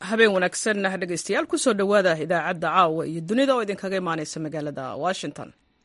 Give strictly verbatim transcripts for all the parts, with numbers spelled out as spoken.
habeen wanaagsan dhegaystayaal ku soo dhowaada idaacadda caawa iyo dunida oo idinkaga imaanaysa magaalada Washington.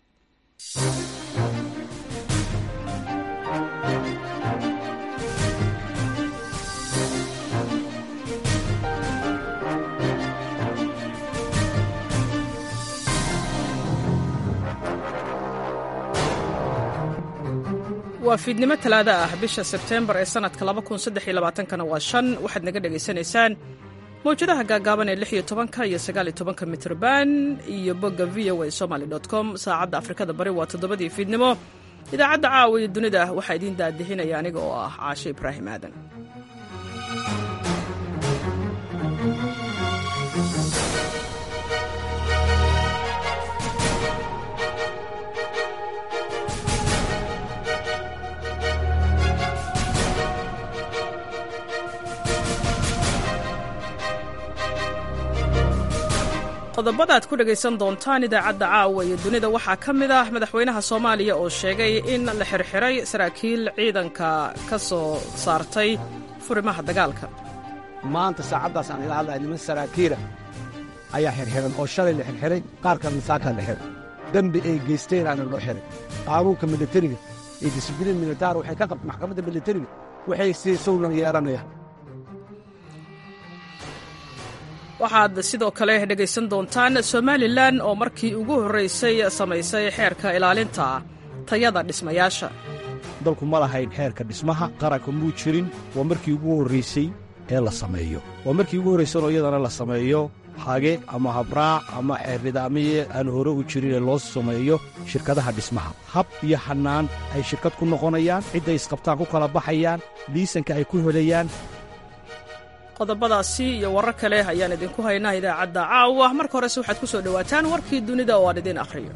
waa fiidnimo talaada ah bisha Sebtembar ee sanadka laba kun saddex iyo labaatan kana waa shan waxaad naga dhageysanaysaan mawjadaha gaagaaban ee lix iyo toban iyo sagaal iyo toban mitirban iyo bogga v o a somali dot com saacadda Afrikada Bari waa toddobadii fiidnimo. idaacadda caawa iyo dunida waxaa idiin daadihinaya aniga oo ah Caashe Ibraahim Aadan. qodobada aad ku dhagaysan doontaan idaacadda caawa iyo dunida waxaa ka mid ah madaxweynaha Soomaaliya oo sheegay in la xirxiray saraakiil ciidanka ka soo saartay furimaha dagaalka. maanta saacadaas aan ila hadlayo niman saraakiila ayaa xirxiran oo shalay la xirxiray qaar kalena saaka la xiray dambi ay geysteen aan loo xiray qaanuunka militariga iyo disciplin militaar waxay ka qabtay maxkamadda militariga waxay si sawlan yeeranayaan. waxaad sidoo kale dhegaysan doontaan Somaliland oo markii ugu horeysay samaysay xeerka ilaalinta tayada dhismayaasha. dalku ma lahayn xeerka dhismaha qaranka muu jirin waa markii ugu horeysay ee la sameeyo waa markii ugu horeysay oo iyadana la sameeyo hage ama habraac ama xeer nidaamiye aan hore u jirin ee loo sameeyo shirkadaha dhismaha hab iyo xanaan ay shirkad ku noqonayaan cidday isqabtaan ku kala baxayaan liisanka ay ku helayaan. qodobadaasi iyo warar kale ayaan idinku haynaa idaacadda caawa. marka horese waxaad ku soo dhowaataan warkii dunida oo aan idin akhriyo.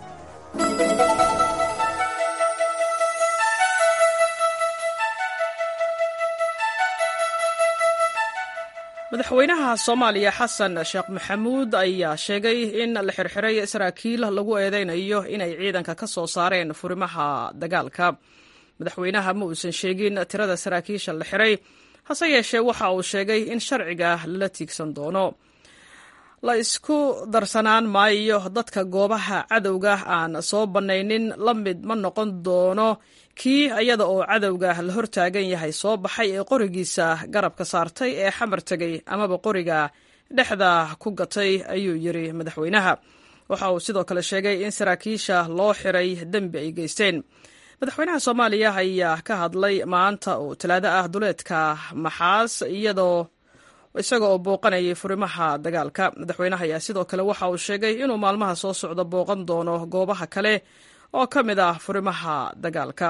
madaxweynaha Soomaaliya Xasan Sheekh Maxamuud ayaa sheegay in la xirxiray saraakiil lagu eedeynayo inay ciidanka ka soo saareen furimaha dagaalka. madaxweynaha ma uusan sheegin tirada saraakiisha la xiray, hase yeeshee waxa uu sheegay in sharciga lala tiigsan doono. la isku darsanaan maayo dadka goobaha cadowga aan soo bannaynin la mid ma noqon doono kii iyada oo cadowga la hortaagan yahay soo baxay ee qorigiisa garabka saartay ee xamar tegay amaba qoriga dhexda ku gatay ayuu yiri madaxweynaha. waxa uu sidoo kale sheegay in saraakiisha loo xiray dembi ay geysteen. madaxweynaha Soomaaliya ayaa ka hadlay maanta oo talaado ah duleedka Maxaas iyadoo isaga oo booqanayay furimaha dagaalka. madaxweynaha ayaa sidoo kale waxa uu sheegay inuu maalmaha soo socda booqan doono goobaha kale oo ka mid ah furimaha dagaalka.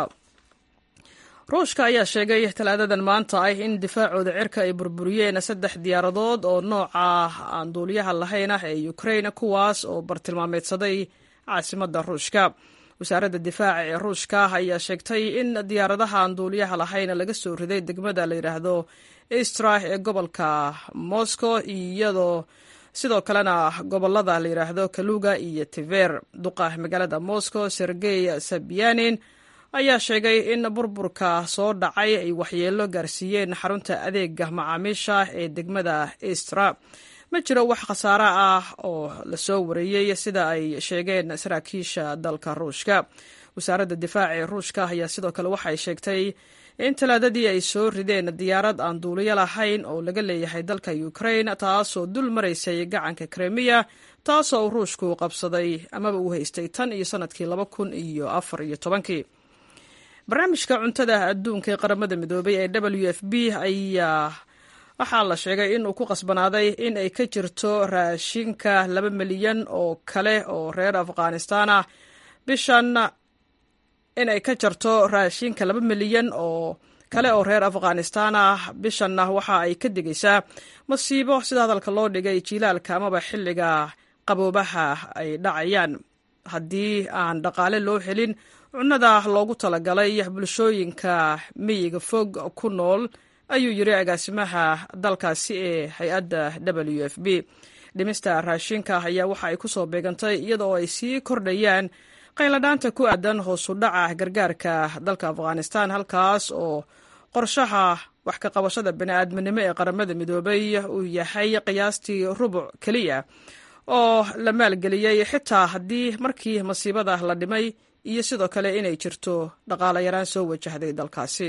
ruushka ayaa sheegay talaadadan maanta ah in difaacooda cirka ay burburiyeen saddex diyaaradood oo nooca aan duuliyaha lahayn ah ee Ukraine kuwaas oo bartilmaameedsaday caasimadda Ruushka. wasaaradda difaaca ee Ruushka ayaa sheegtay in diyaaradaha aan duuliyaha lahayn laga soo riday degmada la yiraahdo Istra ee gobolka Moscow iyadoo sidoo kalena gobolada la yiraahdo Kaluga iyo Tver. duqa magaalada Moscow Sergey Sobyanin ayaa sheegay in burburka soo dhacay ay waxyeelo gaarsiiyeen xarunta adeega macaamiisha ee degmada Istra. ma jiro wax khasaare ah oo la soo wareeyay sida ay sheegeen saraakiisha dalka Ruushka. wasaaradda difaaca ee Ruushka ayaa sidoo kale waxay sheegtay in talaadadii ay soo rideen diyaarad aan duuliyo lahayn oo laga leeyahay dalka Ukraine taasoo dul maraysay gacanka Crimea taasoo Ruushku qabsaday amaba uu haystay tan iyo sanadkii laba kun iyo afar iyo tobankii. barnaamijka cuntada adduunka ee qaramada midoobay ee W F P ayaa waxaa la sheegay in uu ku qasbanaaday in ay ka jirto raashinka laba milyan oo kale oo reer Afghanistan ah bishan in ay ka jirto raashinka laba milyan oo kale oo reer Afghanistan ah bishan waxa ay ka digaysaa masiibo sida hadalka loo dhigay jilaalka amaba xilliga qaboobaha ay dhacayaan haddii aan dhaqaale loo helin cunnada loogu talagalay bulshooyinka miyiga fog ku nool ayuu yiri agaasimaha dalkaasi ee hay-adda W F P. dhimista raashinka ayaa waxa ay ku soo beegantay iyadoo ay sii kordhayaan qayladhaanta ku aadan hoos u dhaca gargaarka dalka Afghanistan halkaas oo qorshaha wax ka qabashada bini'aadminimo ee qaramada midoobay uu yahay qiyaastii rubuc keliya oo la maalgeliyey xitaa haddii markii masiibada la dhimay iyo sidoo kale inay jirto dhaqaale yaraan soo wajahday dalkaasi.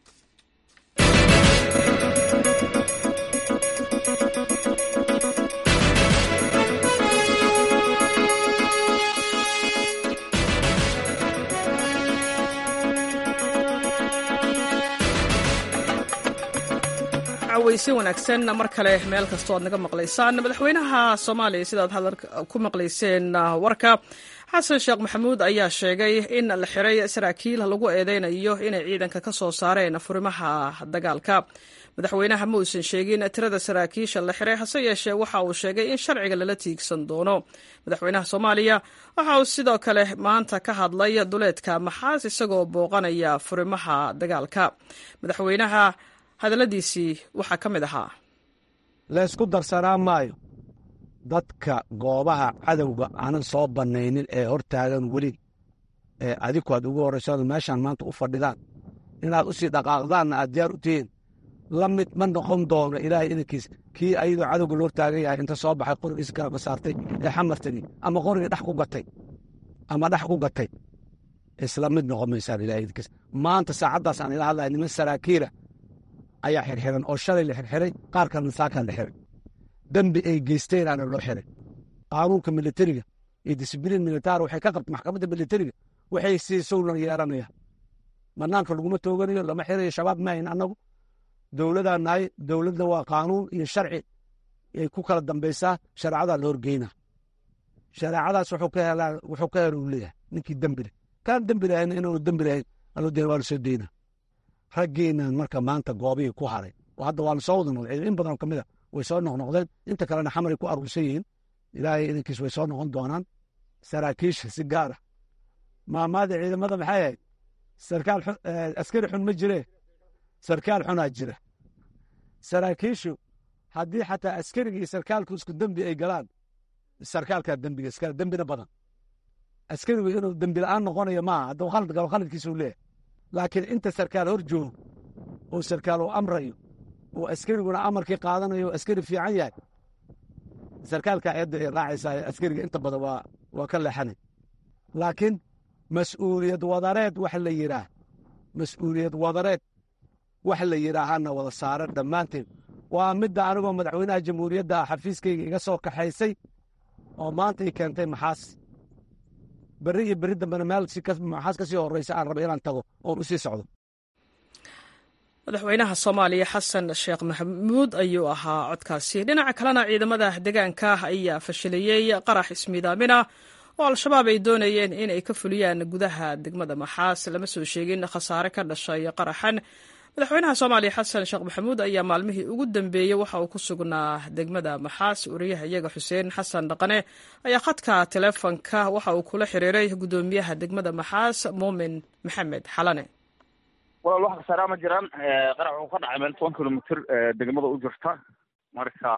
weyse wanaagsan mar kale meel kastoo aad naga maqlaysaan. madaxweynaha Soomaaliya sidaad hadalka ku maqlayseen warka xasan sheekh maxamuud ayaa sheegay in la xiray saraakiil lagu eedeynayo inay ciidanka ka soo saareen furimaha dagaalka. madaxweynaha ma uusan sheegin tirada saraakiisha la xiray, hase yeeshee waxa uu sheegay in sharciga lala tiigsan doono. madaxweynaha Soomaaliya waxa uu sidoo kale maanta ka hadlay duleedka Maxaas isagoo booqanaya furimaha dagaalka. madaxweynaha hadaladiisii waxaa ka mid ahaa: laysku darsanaa maayo dadka goobaha cadowga aanan soo bannaynin ee hor taagan weli ee adiku aad ugu horraysaan meeshaan maanta u fadhidaan inaad u sii dhaqaaqdaanna aad diyaar u tihiin la mid ma noqon doono ilaahay idankiis kii ayadoo cadowga loo taagan yahay inta soo baxay qorigiis garabka saartay ee xamartani ama qorigii dhex ku gatay ama dhex ku gatay isla mid noqon maysaan ilaahay idankiis. maanta saacaddaas aan ila hadlaya niman saraakiila ayaa xirxiran oo shalay la xirxiray, qaar kalena saakaa la xiray. dembi ay geysteen aana loo xiray. qaanuunka militariga iyo disibliin militaar waxay ka qabta maxkamadda militariga waxay siisowna yeeranayaan. bannaanka laguma tooganayo, lama xirayo. shabaab maahin annagu dowladaan nahay. dowladna waa qaanuun iyo sharci ay ku kala dambaysaa. shareecadaa la horgeynaa. shareecadaas wuxuu ka helaa wuxuu ka helo uu leeyahay ninkii dembi leh. kaan dembi lahayn inaanu dembi lahayn aloo dee waa la soo deynaa. raggeennan marka maanta goobihii ku haray oo hadda waa la soo wada noqday in badan ka mid a way soo noqnoqdeen, inta kalena xamaray ku aruursan yihiin. ilaahay idankiis way soo noqon doonaan. saraakiisha si gaar ah maamaada ciidamada maxay ahayd? sarkaal askari xun ma jiree, sarkaal xunaa jira. saraakiishu haddii xataa askariga iyo sarkaalku isku dembi ay galaan, sarkaalkaa dembiga iskale dembina badan. askarigu inuu dembi la'aan noqonayo maaha, hadduu khalad galo khaladkiisuu leeyahay. laakiin inta sarkaal hor joogo oo sarkaal uu amrayo oo askariguna amarkii qaadanayo askari fiican yahay, sarkaalka ayadda ay raacaysaa askariga inta badan waa waa ka leexanay. laakiin mas'uuliyad wadareed wax la yidhaah mas'uuliyad wadareed wax la yidhaahana wada saaran dhammaanteed. waa midda anigoo madaxweynaha jamhuuriyadda ah xafiiskayga iga soo kaxaysay oo maanta ii keentay Maxaas. berri iyo berri dambena meel maxaas ka sii horraysa aan raba inaan tago oon u sii socdo. madaxweynaha Soomaaliya xasan sheekh maxamuud ayuu ahaa codkaasi. dhinaca kalena ciidamada deegaanka ayaa fashiliyey qarax ismiidaamina oo al-shabaab ay doonayeen in ay ka fuliyaan gudaha degmada Maxaas. lama soo sheegin khasaare ka dhashay qaraxan. madaxweynaha Soomaaliya xasan sheekh maxamuud ayaa maalmihii ugu dambeeyey waxa uu ku sugnaa degmada Maxaas. wariyaha iyaga Xuseen Xasan Dhaqane ayaa khadka taleefanka waxa uu kula xiriiray gudoomiyaha degmada Maxaas Muumin Maxamed Xalane. walaal wax khasaare ma jiraan. qarax uu ka dhacay meel toban kilomitir degmada u jirta. marka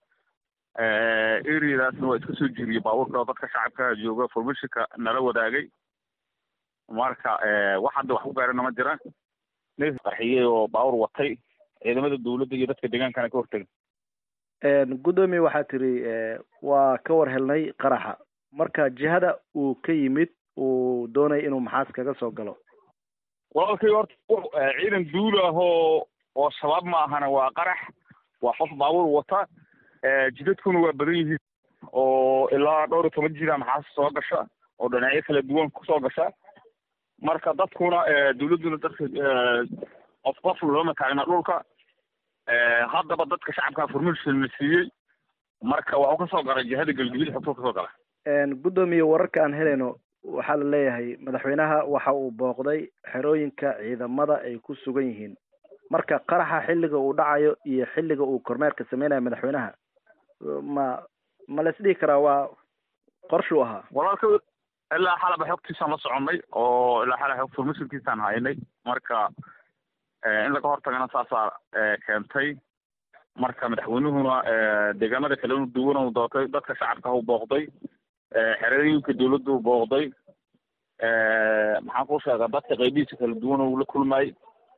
eriyadaasna waa iska soo jiriyey baabuurka oo dadka shacabka jooga formashinka nala wadaagay. marka wax hadda wax ku gaarana ma jiraan. neef qarxiyey oo baawur watay ciidamada dowladda iyo dadka deegaankana ka hortagay. gudoomiye waxaa tiri waa ka war helnay qaraxa, marka jihada uu ka yimid uu doonay inuu Maxaas kaga soo galo. walaalkay horta ciidan duul ah oo oo shabaab ma ahana waa qarax. waa qof baawur wata. jidadkuna waa badan yihiin oo ilaa dhowr iyo toban jida Maxaas soo gasha oo dhinacyo kala duwan kusoo gasha. marka dadkuna dowladuna dadka qof qof looma taagna dhulka. haddaba dadka shacabka formashin la siiyey. marka waxuu ka soo galay jihada galguduud xogtuu ka soo gala. gudoomiye wararka aan helayno waxaa la leeyahay madaxweynaha waxa uu booqday xerooyinka ciidamada ay ku sugan yihiin. marka qaraxa xilliga uu dhacayo iyo xilliga uu kormeerka sameynayo madaxweynaha ma ma la isdhihi karaa waa qorshuu ahaa? walaalka ilaa xalaba xogtiisaan la soconay oo ilaa xala xog formashinkiisaan haynay. marka in laga hortagana saasaa keentay. marka madaxweynuhuna deegaanada kale u duwan u doortay, dadka shacabka u booqday, xerooyinka dowladda u booqday. maxaan ku sheegaa dadka qaybihiisa kala duwan uu la kulmayay.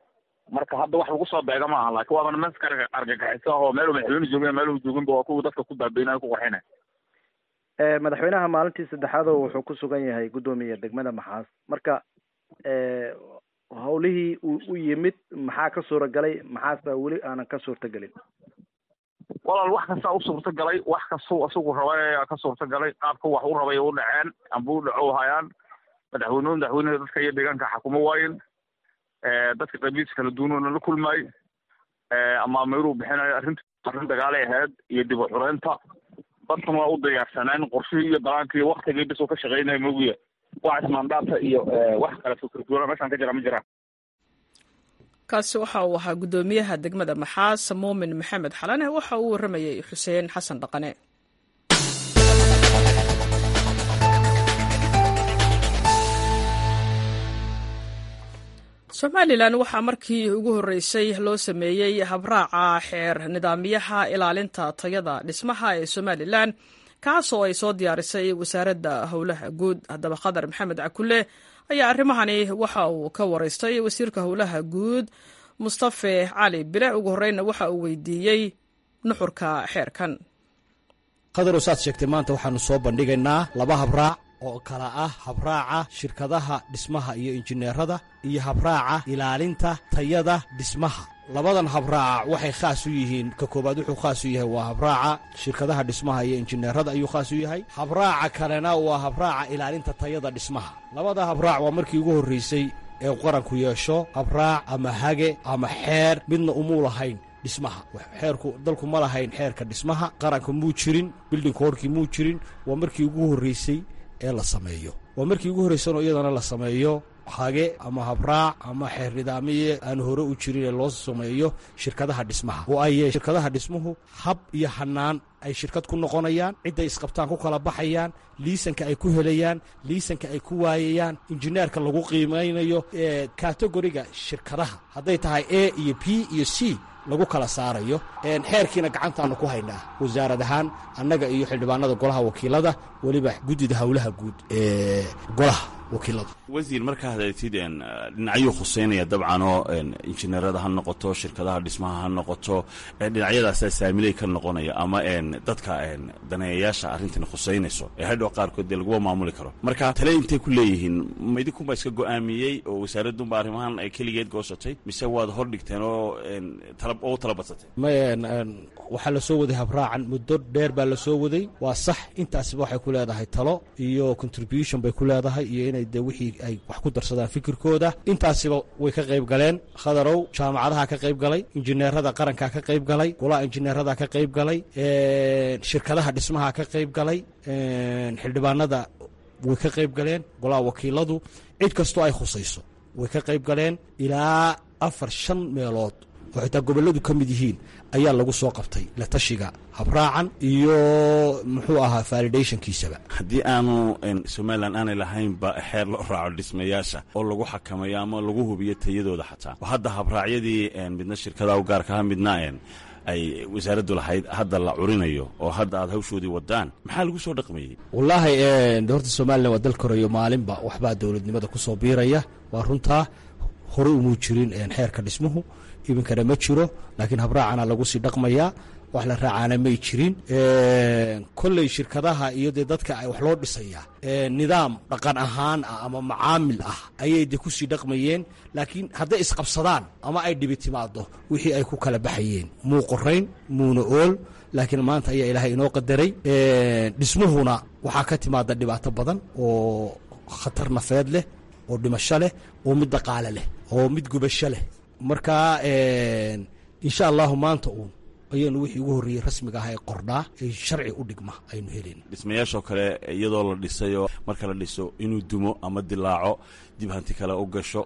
marka hadda wax lagu soo beega maaha laakiin waaba nimanka argagixisa oo meel madaxweyne joogeen meel uu jooginba waa kuwa dadka ku baabeynaya ku qarxinaya madaxweynaha maalintii saddexaad oo wuxuu ku sugan yahay guddoomiye degmada Maxaas marka howlihii uu u yimid maxaa ka suuragalay maxaasa weli aanan ka suurtagelin walaal wax kasta u suurtagalay wax kastoo isagu rabay ka suurtagalay qaabka wax u rabay u dhaceen amba u dhaco hayaan madaxweynuhu madaxweynaha dadka iyo deegaanka xukumo waayeen dadka qabiis kala duwan la kulmay ama meeru bixinay arrinta arrin dagaalay ahayd iyo dib u xureynta dadkan waa u diyaarsaneen qorshihii iyo balaankii waqtigii bis uu ka shaqeynay moogiya wax mandaata iyo wax kala fikirkooda meeshan ka jira ma jiraan kaasi waxa uu ahaa guddoomiyaha degmada Maxaas Muumin Maxamed Xalane waxa uu waramayay Xuseen Xasan Dhaqane Somaliland waxaa markii ugu horeysay loo sameeyay habraaca xeer nidaamyaha ilaalinta tayada dhismaha ee Somaliland kaas oo ay soo diyaarisay wasaaradda howlaha guud haddaba Qadar Maxamed Cakulle ayaa arrimahani waxa uu ka wareystay wasiirka howlaha guud Mustafa Cali Bile ugu horeyna waxa uu weydiiyey nuxurka xeerkan Qadar oo saad sheegtay maanta waxaanu soo bandhigaynaa laba habraac oo kala ah habraaca shirkadaha dhismaha iyo injineerada iyo habraaca ilaalinta tayada dhismaha labadan habraac waxay khaas u yihiin ka koobaad wuxuu khaas u yahay waa habraaca shirkadaha dhismaha iyo injineerada ayuu khaas u yahay habraaca kalena waa habraaca ilaalinta tayada dhismaha labada habraac waa markii ugu horeysay ee qaranku yeesho habraac ama hage ama xeer midna umuu lahayn dhismaha xeerku dalku ma lahayn xeerka dhismaha qaranka muu jirin building code-kii muu jirin waa markii ugu horeysay ee la sameeyo waa markii ugu horreysay oo iyadana la sameeyo hage ama habraac ama xeer nidaamiye aan hore u jirin ee loo sameeyo shirkadaha dhismaha oo ay shirkadaha dhismuhu hab iyo hanaan ay shirkad ku noqonayaan cidda isqabtaan ku kala baxayaan liisanka ay ku helayaan liisanka ay ku waayayaan injineerka lagu qiimeynayo ee categoriga shirkadaha hadday tahay A iyo P iyo C lagu kala saarayo een xeerkiina gacantaanu ku haynaa wasaarad ahaan annaga iyo xildhibaanada golaha wakiilada waliba gudida howlaha guud ee golaha wakiilada wasiir markaa hadaytid een dhinacyo khuseynaya dabcan oo injineerada ha noqoto shirkadaha dhismaha ha noqoto dhinacyadaas saamilay ka noqonaya ama een dadka een daneeyayaasha arrintan khuseynayso ee hadhow qaarkood lagu maamuli karo marka tale intay ku leeyihiin maydinku ba iska go'aamiyey oo wasaaraddu ba arrimahan ay kaligeed goosatay mise waad hor dhigteen oo talab oo talabadsatay ma waxa la soo waday habraacan muddo dheer baa la soo waday waa sax intaasba waxay ku leedahay talo iyo contribution bay ku leedahay iyo inay de wixii ay wax ku darsadaan fikirkooda intaasiba way ka qayb galeen khadarow jaamacadaha ka qayb galay injineerada qaranka ka qayb galay golaha injineerada ka qayb galay shirkadaha dhismaha ka qayb galay xildhibaanada way ka qayb galeen golaha wakiiladu cid kastoo ay khusayso way ka qayb galeen ilaa afar shan meelood oo xitaa gobolladu ka mid yihiin ayaa lagu soo qabtay la tashiga habraacan iyo muxuu ahaa validationkiisaba haddii aanu somaliland aanay lahaynba xeer loo raaco dhismayaasha oo lagu xakamayo ama lagu hubiyo tayadooda xataa hadda habraacyadii midna shirkadaha u gaarkaha midna ay wasaaraddu lahayd hadda la curinayo oo hadda aad hawshoodii wadaan maxaa lagu soo dhaqmayey wallaahi horta somaliland waa dal korayo maalinba waxbaa dowladnimada ku soo biiraya waa runtaa hore umuu jirin xeerka dhismuhu ibinkana ma jiro laakiin habraacana lagu sii dhaqmayaa wax la raacaana may jirin kolley shirkadaha iyo dee dadka ay wax loo dhisayaa nidaam dhaqan ahaan ah ama macaamil ah ayay de ku sii dhaqmayeen laakiin hadday isqabsadaan ama ay dhibi timaado wixii ay ku kala baxayeen muu qorayn muuna ool laakiin maanta ayaa ilaahay inoo qadaray dhismuhuna waxaa ka timaada dhibaato badan oo khatar nafeed leh oo dhimasho leh oo mid dhaqaale leh oo mid gubasho leh marka insha allahu maanta uun ayaanu wixii ugu horreeyey rasmiga ah ee qordhaa ee sharci u dhigma aynu helin dhismayaashoo kale iyadoo la dhisayo marka la dhiso inuu dumo ama dilaaco dib hanti kale u gasho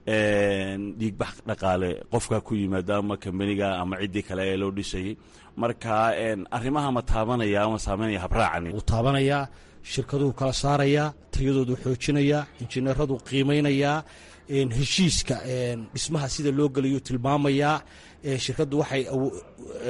dhiigbax dhaqaale qofka ku yimaada ama kambaniga ama ciddii kale ee loo dhisayey marka arrimaha ma taabanaya ama saameynaya habraacani wuu taabanayaa shirkaduhu kala saarayaa tayadoodu xoojinayaa injineeradu qiimaynayaa heshiiska dhismaha sida loo gelayo tilmaamayaa shirkaddu waxay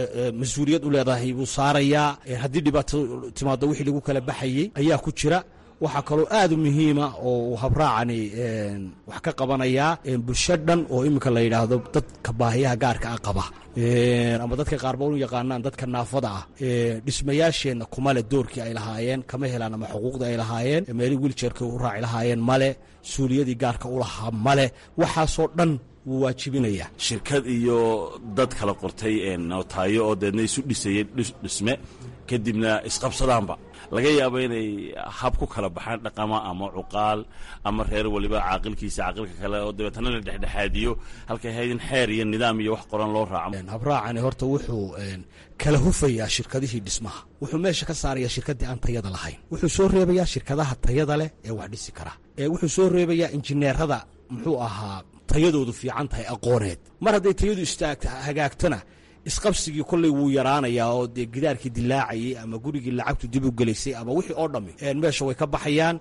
mas-uuliyad u leedahay buu saarayaa haddii dhibaato timaado wixii lagu kala baxayey ayaa ku jira waxaa kaloo aad u muhiima oo habraacani wax ka qabanayaa bulsho dhan oo iminka la yidhaahdo dadka baahiyaha gaarka ah qaba ama dadka qaarba u yaqaanaan dadka naafada ah dhismayaasheenna kuma le doorkii ay lahaayeen kama helaan ama xuquuqdii ay lahaayeen meelii wiiljeerkii u raaci lahaayeen male suuliyadii gaarka u lahaa male waxaasoo dhan wuu waajibinaya shirkad iyo dad kala qortay nootaayo oo deedna isu dhisayeen dhisme kadibna isqabsadaanba laga yaabo inay hab ku kala baxaan dhaqama ama cuqaal ama reer waliba caaqilkiisa caaqilka kale oo dabeetana la dhexdhexaadiyo halkay haydin xeer iyo nidaam iyo wax qoran loo raaco habraacani horta wuxuu kala hufayaa shirkadihii dhismaha wuxuu meesha ka saarayaa shirkaddii aan tayada lahayn wuxuu soo reebayaa shirkadaha tayada leh ee wax dhisi kara wuxuu soo reebayaa injineerada muxuu ahaa tayadoodu fiican tahay aqooneed mar hadday tayadu istaagta hagaagtana isqabsigii kolley wuu yaraanayaa oo dee gidaarkii dilaacayay ama gurigii lacagtu dib u gelaysay ama wixii oo dhammi meesha way ka baxayaan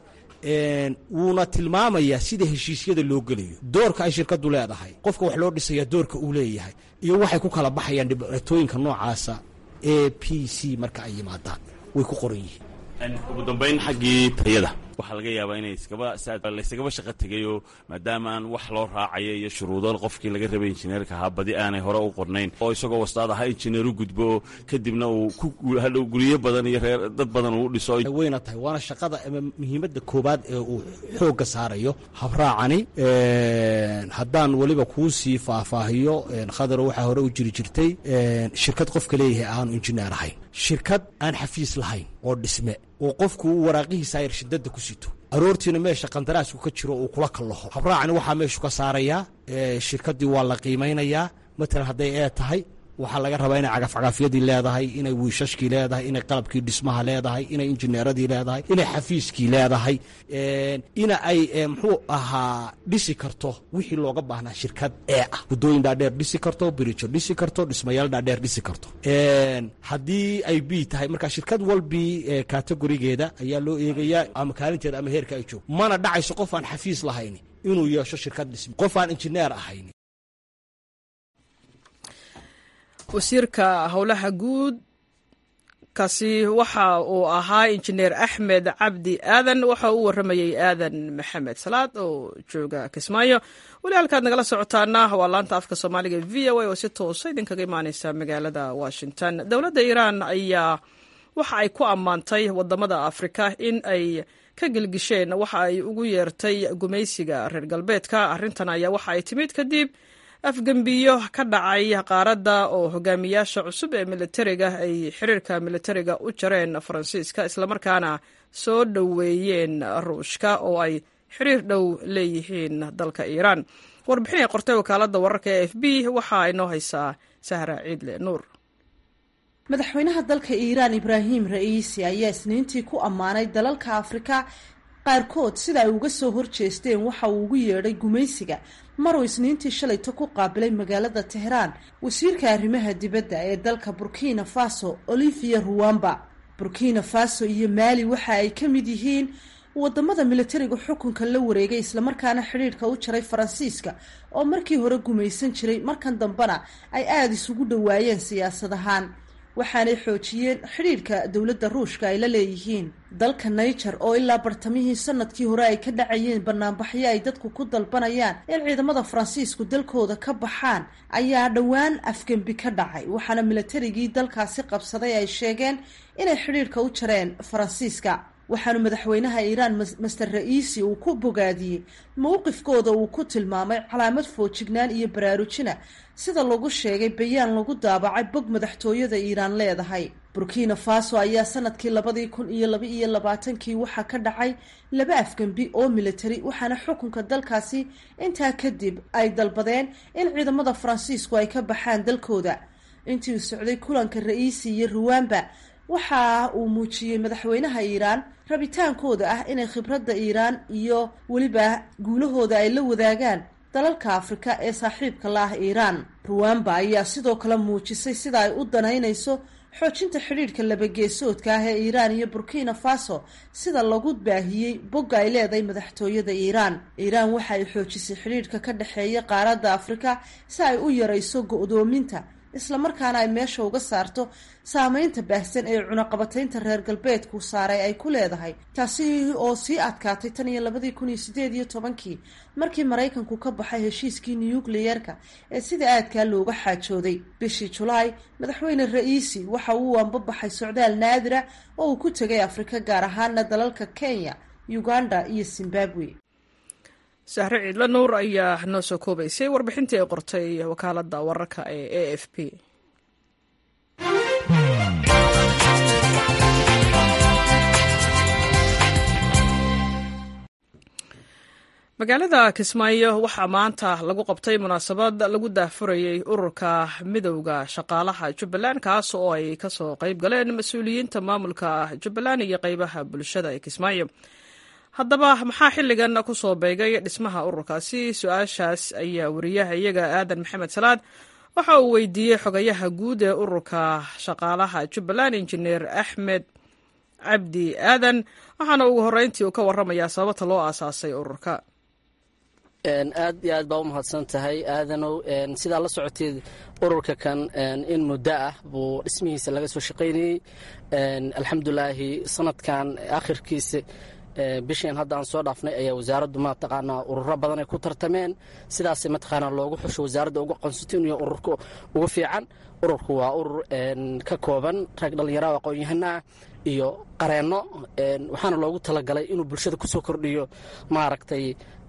wuuna tilmaamayaa sida heshiisyada loo gelayo doorka ay shirkaddu leedahay qofka wax loo dhisayaa doorka uu leeyahay iyo waxay ku kala baxayaan dhibaatooyinka noocaasa a p c marka ay yimaadaan way ku qoran yihiin ugu dambayn xaggii tayada waxaa laga yaabaa inay iskaba laysagaba shaqo tegayo maadaama aan wax loo raacayo iyo shuruudo qofkii laga rabay injineerka ahaa badi aanay hore u qornayn oo isagoo wastaad ahaa injineeru gudbo kadibna uu ku hadhow guryo badan iyo reer dad badan uu dhiso wayna tahay waana shaqada ama muhiimadda koobaad ee uu xoogga saarayo habraacani haddaan weliba kuu sii faahfaahiyo khadaro waxaa hore u jiri jirtay shirkad qofka leeyahay aanu injineer ahayn shirkad aan xafiis lahayn oo dhisme oo qofku uu waraaqihiisa ayar shidada ku sito aroortiina meesha qandaraasku ka jiro uu kula kallaho habraacani waxaa meeshu ka saarayaa shirkaddii waa la qiimaynayaa matalan hadday ee tahay waxaa laga rabaa inay cagafcagafyadii leedahay inay wiishashkii leedahay inay qalabkii dhismaha leedahay inay injineeradii leedahay inay xafiiskii leedahay ina ay muxuu ahaa dhisi karto wixii looga baahnaa shirkad ee ah waddooyin dhaadheer dhisi karto birijo dhisi karto dhismayaal dhaadheer dhisi karto haddii ay b tahay marka shirkad walbii kategorigeeda ayaa loo eegayaa ama kaalinteeda ama heerka ay joog mana dhacayso qof aan xafiis lahayn inuu yeesho shirkad dhisme qof aan injineer ahayn wasiirka howlaha guud kaasi waxa uu ahaa injineer axmed cabdi aadan waxa uu waramayey aadan maxamed salaad oo jooga kismaayo weli halkaad nagala socotaana waa laanta afka soomaaliga v o a oo si toosa idinkaga imaaneysa magaalada washington dowladda iiraan ayaa waxa ay ku ammaantay wadamada afrika in ay ka gelgisheen waxa ay ugu yeertay gumaysiga reer galbeedka arrintan ayaa waxa ay timid kadib afgembiyo ka dhacay qaaradda oo hogaamiyaasha cusub ee militariga ay xiriirka militariga u jareen faransiiska islamarkaana soo dhoweeyeen ruushka oo ay xiriir dhow leeyihiin dalka iiraan warbixin ay qortay wakaaladda wararka ee f b waxaa inoo haysaa sahra ciidle nuur madaxweynaha dalka iiraan ibraahim ra'iisi ayaa isniintii ku ammaanay dalalka afrika qaarkood sida ay uga soo horjeesteen waxa uu ugu yeedhay gumaysiga maruu isniintii shalayto ku qaabilay magaalada tehraan wasiirka arrimaha dibadda ee dalka burkina faso olivia ruwamba burkina faso iyo maali waxa ay ka mid yihiin wadamada militariga xukunka la wareegay islamarkaana xidhiidhka u jaray faransiiska oo markii hore gumaysan jiray markan dambena ay aada isugu dhowaayeen siyaasad ahaan waxaanay xoojiyeen xidhiidhka dowladda ruushka ay la leeyihiin dalka niger oo ilaa bartamihii sanadkii hore ay ka dhacayeen banaanbaxyo ay dadku ku dalbanayaan in ciidamada faransiisku dalkooda ka baxaan ayaa dhowaan afgembi ka dhacay waxaana militarigii dalkaasi qabsaday ay sheegeen inay xidhiidhka u jareen faransiiska waxaanu madaxweynaha iiraan master ra'iisi uu ku bogaadiyey mowqifkooda uu ku tilmaamay calaamad foojignaan iyo baraarujina sida lagu sheegay bayaan lagu daabacay bog madaxtooyada iiraan leedahay burkina faso ayaa sanadkii labadii kun iyo laba iyo labaatankii waxaa ka dhacay laba afgembi oo militari waxaana xukunka dalkaasi intaa kadib ay dalbadeen in ciidamada faransiisku ay ka baxaan dalkooda intii uu socday kulanka ra'iisi iyo ruwamba waxa uu muujiyey madaxweynaha iiraan rabitaankooda ah inay khibradda iiraan iyo weliba guulahooda ay la wadaagaan dalalka afrika ee saaxiibka la ah iiraan ruwamba ayaa sidoo kale muujisay sida ay u danaynayso xoojinta xidhiidhka labageesoodka ah ee iiraan iyo burkina faso sida lagu baahiyey bogga ay leedahay madaxtooyada iiraan iiraan waxa ay xoojisay xidhiidhka ka dhexeeya qaaradda afrika si ay u yarayso go-doominta islamarkaana ay meesha uga saarto saameynta baahsan ee cunaqabataynta reer galbeedku saaray ay ku leedahay, taasi oo sii adkaatay tan iyo labadii kun iyo sideed iyo tobankii markii maraykanku ka baxay heshiiskii nukliyeerka ee sida aadkaa looga xaajooday. bishii julaay madaxweyne ra'iisi waxa uu anbabaxay socdaal naadira oo uu ku tegay afrika, gaar ahaana dalalka Kenya, Uganda iyo Zimbabwe. sahre ciidla nuur ayaa noo soo koobaysay warbixintii ay qortay wakaaladda wararka ee A F P. magaalada Kismaayo waxaa maanta lagu qabtay munaasabad lagu daahfurayay ururka midowda shaqaalaha Jubbaland, kaas oo ay kasoo qayb galeen mas-uuliyiinta maamulka Jubbaland iyo qaybaha bulshada ee Kismaayo. haddaba maxaa xilligan ku soo beegay dhismaha ururkaasi? su-aashaas ayaa wariyaha iyaga aadan maxamed salaad waxa uu weydiiyey xogayaha guud ee ururka shaqaalaha Jubbaland, injineer axmed cabdi aadan, waxaana ugu horreyntii uu ka warramayaa sababta loo aasaasay ururka. aad iyo aad baa u mahadsan tahay aadanow. sidaa la socoteed ururka kan in muddo ah buu dhismihiisa laga soo shaqaynayey. alxamdulilaahi sanadkan akhirkiisa bishan hadda aan soo dhaafnay ayaa wasaaraddu mataqaanaa ururo badan ay ku tartameen, sidaas mataqaanaa loogu xusho wasaaradda uga qonsatay inuu ururka ugu fiican. ururku waa urur ka kooban rag dhallinyaro aqoon-yahana ah iyo qareenno, waxaana loogu talagalay inuu bulshada ku soo kordhiyo maaragtay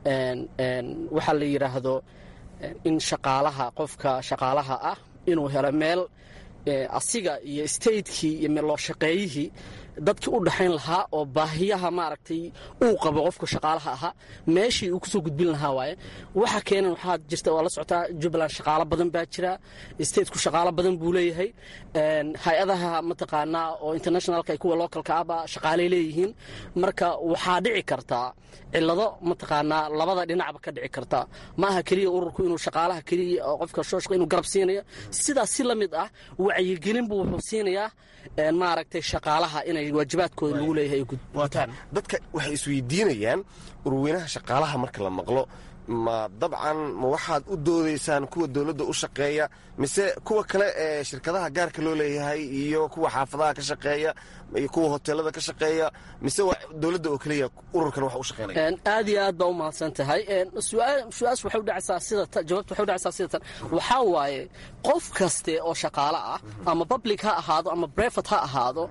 waxaa la yidhaahdo in shaqaalaha qofka shaqaalaha ah inuu helo meel asiga iyo statekii iyo meel loo shaqeeyihii dadkii u dhaxayn lahaa oo baahiyaha maaragtay uu qabo qofka shaqaalaha ahaa meeshii uu kusoo gudbin lahaa waaye. waxa keenan waxaa jirta waa la socotaa Jubbaland shaqaalo badan baa jira, stateku shaqaalo badan buu leeyahay, hay-adaha mataqaanaa oo internationalka kuwa localka ahba shaqaalay leeyihiin. marka waxaa dhici kartaa cillado mataqaanaa labada dhinacba ka dhici karta. ma aha keliya ururku inuu shaqaalaha keliya oo qofka soo shaqo inuu garab siinayo, sidaas si la mid ah wacyigelin buu wuxuu siinayaa maaragtay shaqaalaha inay waajibaadkooda lagu leeyahay gudbootaan. dadka waxay isweydiinayaan ururweynaha shaqaalaha marka la maqlo, ma dabcan ma waxaad u doodaysaan kuwa dowladda u shaqeeya mise kuwa kale ee shirkadaha gaarka loo leeyahay iyo kuwa xaafadaha ka shaqeeya iyo kuwa hoteelada ka shaqeeya, mise waa dowladda oo keliya ururkan wax u shaqeynaya? aad iyo aad baa u mahadsan tahay. su-aas waxay u dhacaysaa sidatan, jawaabtu waxay u dhacaysaa sidatan. waxaa waaye qof kaste oo shaqaale ah ama public ha ahaado ama private ha ahaado,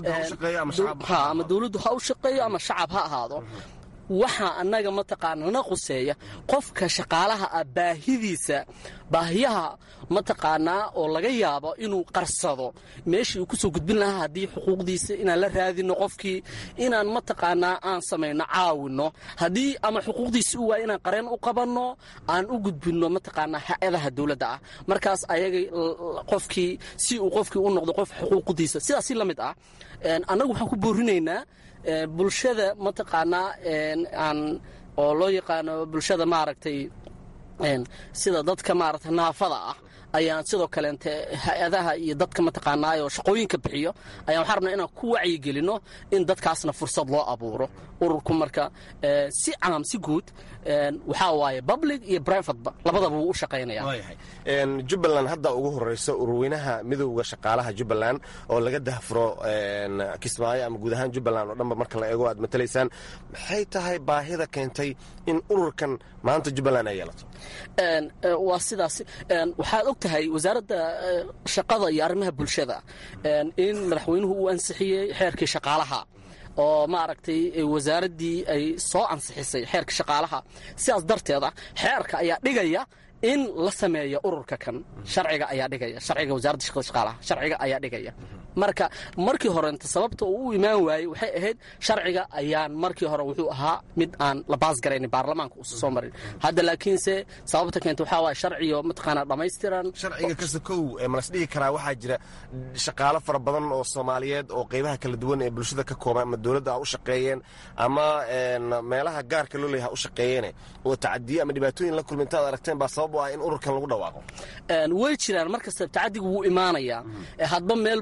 ama dowladdu ha u shaqeeyo ama shacab ha ahaado, waxaa annaga mataqaana na quseeya qofka shaqaalaha ah baahidiisa, baahiyaha mataqaanaa oo laga yaabo inuu qarsado meeshii uu kusoo gudbin lahaa, haddii xuquuqdiisa inaan la raadino qofkii, inaan mataqaanaa aan samayno caawino, haddii ama xuquuqdiisa u waaya inaan qareen u qabanno, aan u gudbinno mataqaanaa hay-adaha dowladda ah. markaas ayagay qofkii si uu qofkii u noqdo qof xuquuqdiisa sidaas si la mid ah. annagu waxaan ku boorinaynaa bulshada mataqaanaa aan oo loo yaqaano bulshada maaragtay sida dadka maaragtay naafada ah, ayaan sidoo kaleente hay-adaha iyo dadka mataqaanaa oo shaqooyinka bixiyo ayaan waxaan rabnaa inaan ku wacyigelino in dadkaasna fursad loo abuuro. ururku marka si caam si guud waxaa waaye public iyo privateba labadaba wuu u shaqaynayaa. Jubbaland hadda ugu horeysa ururweynaha midowda shaqaalaha Jubbaland oo laga dahfuro Kismaayo ama guud ahaan Jubbaland oo dhanba marka la eego aad matalaysaan, maxay tahay baahida keentay in ururkan maanta Jubbaland ay yeelato? waa sidaas. waxaad og tahay wasaaradda shaqada iyo arrimaha bulshada in madaxweynuhu uu ansixiyey xeerkii shaqaalaha oo maaragtay wasaaraddii ay soo ansixisay xeerka shaqaalaha. sidaas darteeda xeerka ayaa dhigaya in la sameeyo ururka kan. sharciga ayaa dhigaya, sharciga wasaaradda shaqada shaqaalaha sharciga ayaa dhigaya. marka markii hore inta sababta uu u imaan waayey waxay ahayd sharciga ayaan markii hore wuxuu ahaa mid aan la baas garaynin, baarlamaanka uusa soo marin. hadda laakiinse sababta keenta waxaa waaye sharciyo mataqaanaa dhammaystiran. sharciga kasta kow malas dhigi karaa waxaa jira shaqaalo fara badan oo Soomaaliyeed oo qaybaha kala duwan ee bulshada ka kooban ama dowladda ha u shaqeeyeen ama meelaha gaarka loo leeyahay ha u shaqeeyeen oo tacadiye ama dhibaatooyin la kulmintaad aragteen baa sabab u ah in ururkan lagu dhawaaqo. way jiraan markasta tacadigu wuu imaanayaa, hadba meel buu gaarsiin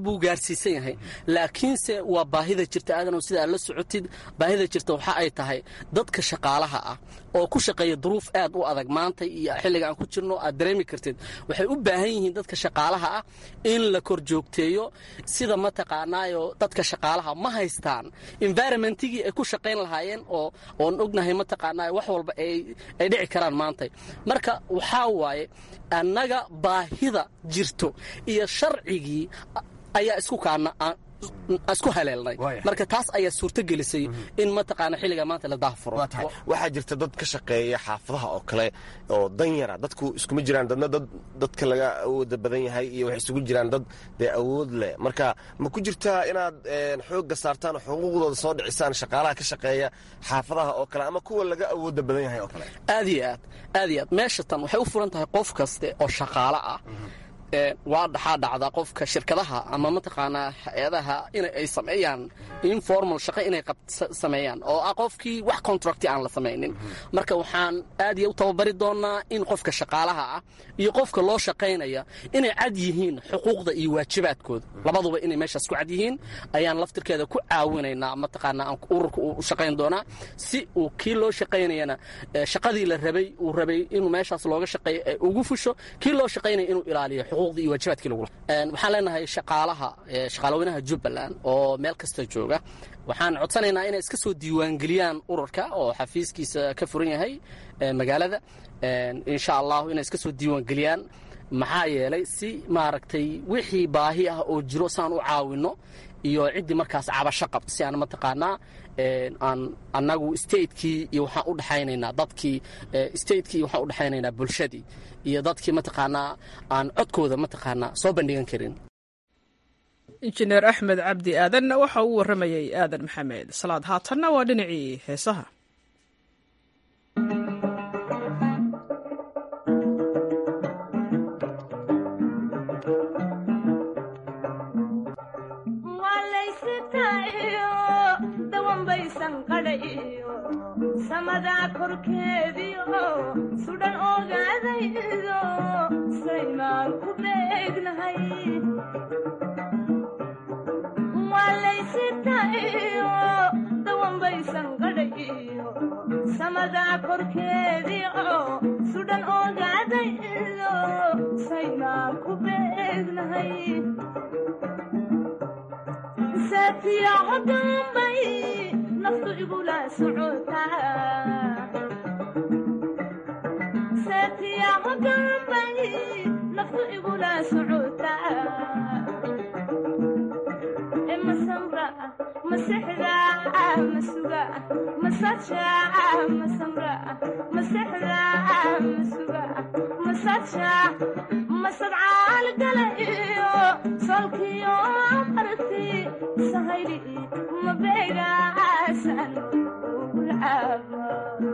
gaarsiisan yahay laakiinse waa baahida jirta aadan oo sida aad la socotid baahida jirta waxa ay tahay dadka shaqaalaha ah oo ku shaqeeya duruuf aad u adag maanta iyo xilliga aan ku jirno aad dareemi kartid waxay u baahan yihiin dadka shaqaalaha ah in la kor joogteeyo sida ma taqaanaayo dadka shaqaalaha ma haystaan environmentigii ay ku shaqayn lahaayeen oo oon ognahay ma taqaanaayo wax walba ay ay dhici karaan maanta marka waxaa waaye annaga baahida jirto iyo sharcigii ayaa isku kaana asku haleelnay marka taas ayaa suurto gelisay in ma taqaana xilliga maanta la daahfuro waxaa jirta dad ka shaqeeya xaafadaha oo kale oo danyara dadku iskuma jiraan dadna dad dadka laga awooda badan yahay iyo waxay isugu jiraan dad dee awood leh marka ma ku jirtaa inaad xoogga saartaan xuquuqdooda soo dhicisaan shaqaalaha ka shaqeeya xaafadaha oo kale ama kuwa laga awooda badan yahay oo kale aad iyo aad aad iyo aad meesha tan waxay u furan tahay qof kaste oo shaqaale ah waa dhaxaa dhacda qofka shirkadaha ama mataqaanaa hay-adaha in ay sameeyaan informal shaqo inay sameeyaan oo ah qofkii wax contracti aan la samaynin marka waxaan aad iyo u tababari doonaa in qofka shaqaalaha ah iyo qofka loo shaqaynaya inay cad yihiin xuquuqda iyo waajibaadkooda labaduba inay meeshaas ku cad yihiin ayaan laftirkeeda ku caawinaynaa mataqaanaa aan ururka u shaqayn doonaa si uu kii loo shaqaynayana shaqadii la rabay uu rabay inuu meeshaas looga shaqeeyo ee ugu fusho kii loo shaqaynaya inuu ilaaliyo iyo waajibaadkii lagu waxaan leenahay shaqaalaha shaqaalaweynaha Jubbaland oo meel kasta jooga waxaan codsanaynaa inay iska soo diiwaangeliyaan ururka oo xafiiskiisa ka furan yahay magaalada insha Allah inay iska soo diiwaangeliyaan maxaa yeelay si maaragtay wixii baahi ah oo jiro saan u caawino iyo cidii markaas cabasho qabto si aan mataqaanaa aan anagu state-kii iyo waxaan u dhaxaynaynaa dadkii state-kii waxaan u dhaxaynaynaa bulshadii iyo dadkii mataqaanaa aan codkooda mataqaanaa soo bandhigan karin injineer axmed cabdi aadan waxa uu waramayay aadan maxamed salaad haatanna waa dhinacii heesaha samada korkeediyo sudan ogaadaydo saymaan ku beegnahay walaysitayo dawanbaysan qadhayo samada korkeediyo sudan ogaadaydo saymaan ku beegnahay saatiya hodambay naftu igula socotaa saatiya hodambay naftu igula socotaa ema samra masixda masuga masaja masamra masixda masuga masaja masadcaal galayo solkiyo arti sahayli mabega asan ulaba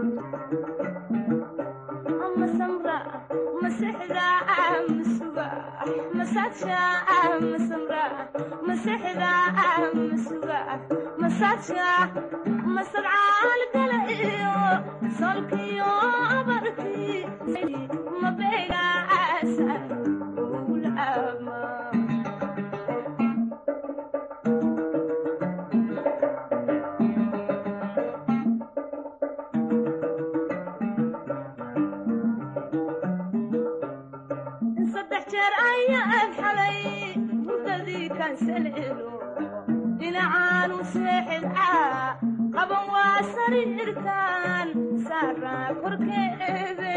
amma samra masixda masuga masaja masamra masixda masuga masaja masadcaal galayo solkiyo arti mabega asan ulaba dhinacaan u seexidcaa qaban waa sariirtaan saaraa korkeede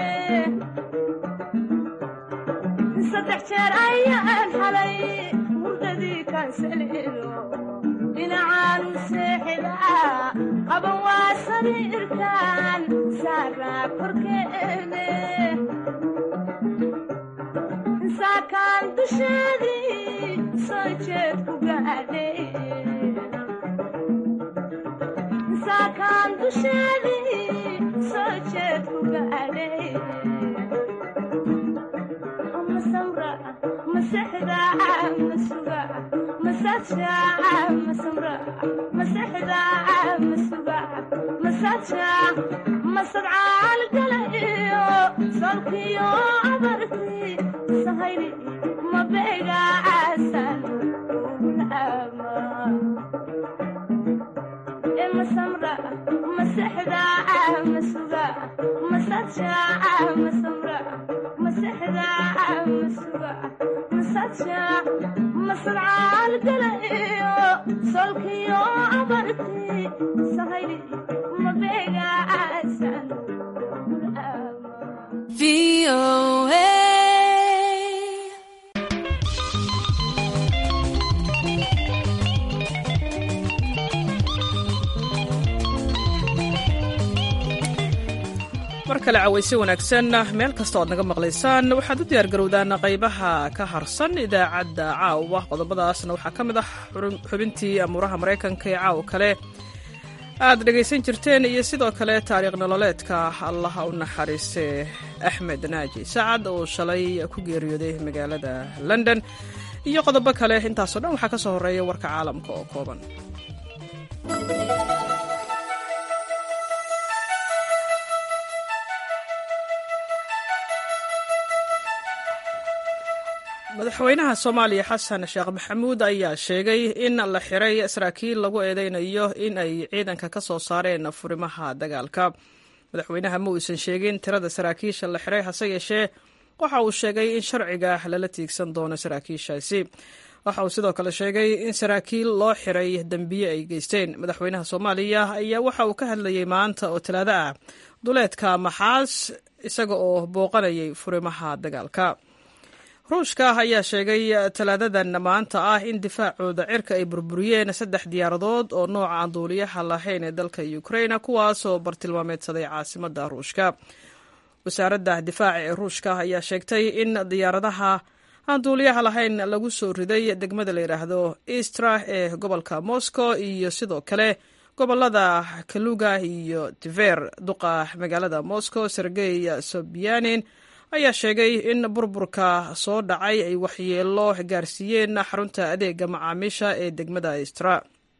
saddex jeer ayaan xalay hurdadii kaansalelo dhinacaan u seexidcaa qaban waa sariirtaan saaraa korkeede saakaan dusheedii soo jeed ku gaadhay saakaan dusheedii soo jeed ku gaadhay ama samra masixda masuga masaja masamra masixda masuga masaja masadcaal galayo solkiyo abarti sahayli mabega asan ulaba sadcaal gala iyo solkiyo abarti sahayli ma beegaasan V O A mar kale cawayse wanaagsan meel kasta oad naga maqlaysaan waxaad u diyaar garowdaan qaybaha ka harsan idaacadda caawa qodobadaasna waxaa ka mid ah xubintii amuuraha maraykanka ee caawa kale aad dhegaysan jirteen iyo sidoo kale taariikh nololeedka allaha u naxariiste axmed naaji sacad oo shalay ku geeriyooday magaalada london iyo qodobo kale intaasoo dhan waxaa ka soo horreeya warka caalamka oo kooban madaxweynaha soomaaliya xasan sheekh maxamuud ayaa sheegay in la xiray saraakiil lagu eedeynayo in ay ciidanka ka soo saareen furimaha dagaalka madaxweynaha ma uusan sheegin tirada saraakiisha la xiray hase yeeshee waxa uu sheegay in sharciga lala tiigsan doono saraakiishaasi waxa uu sidoo kale sheegay in saraakiil loo xiray dembiye ay geysteen madaxweynaha soomaaliya ayaa waxa uu ka hadlayay maanta oo talaado ah duleedka maxaas isaga oo booqanayay furimaha dagaalka ruushka ayaa sheegay talaadadan maanta ah in difaacooda cirka ay burburiyeen saddex diyaaradood oo nooca aan duuliyaha lahayn ee dalka ukraine kuwaasoo bartilmaameedsaday caasimadda ruushka wasaaradda difaaca ee ruushka ayaa sheegtay in diyaaradaha aan duuliyaha lahayn lagu soo riday degmada la yidhaahdo istra ee gobolka moscow iyo sidoo kale gobolada kaluga iyo tiver duqa magaalada moscow sergey sobyanin ayaa sheegay in burburka soo dhacay ay waxyeelo gaarsiiyeen xarunta adeega macaamiisha ee degmada istra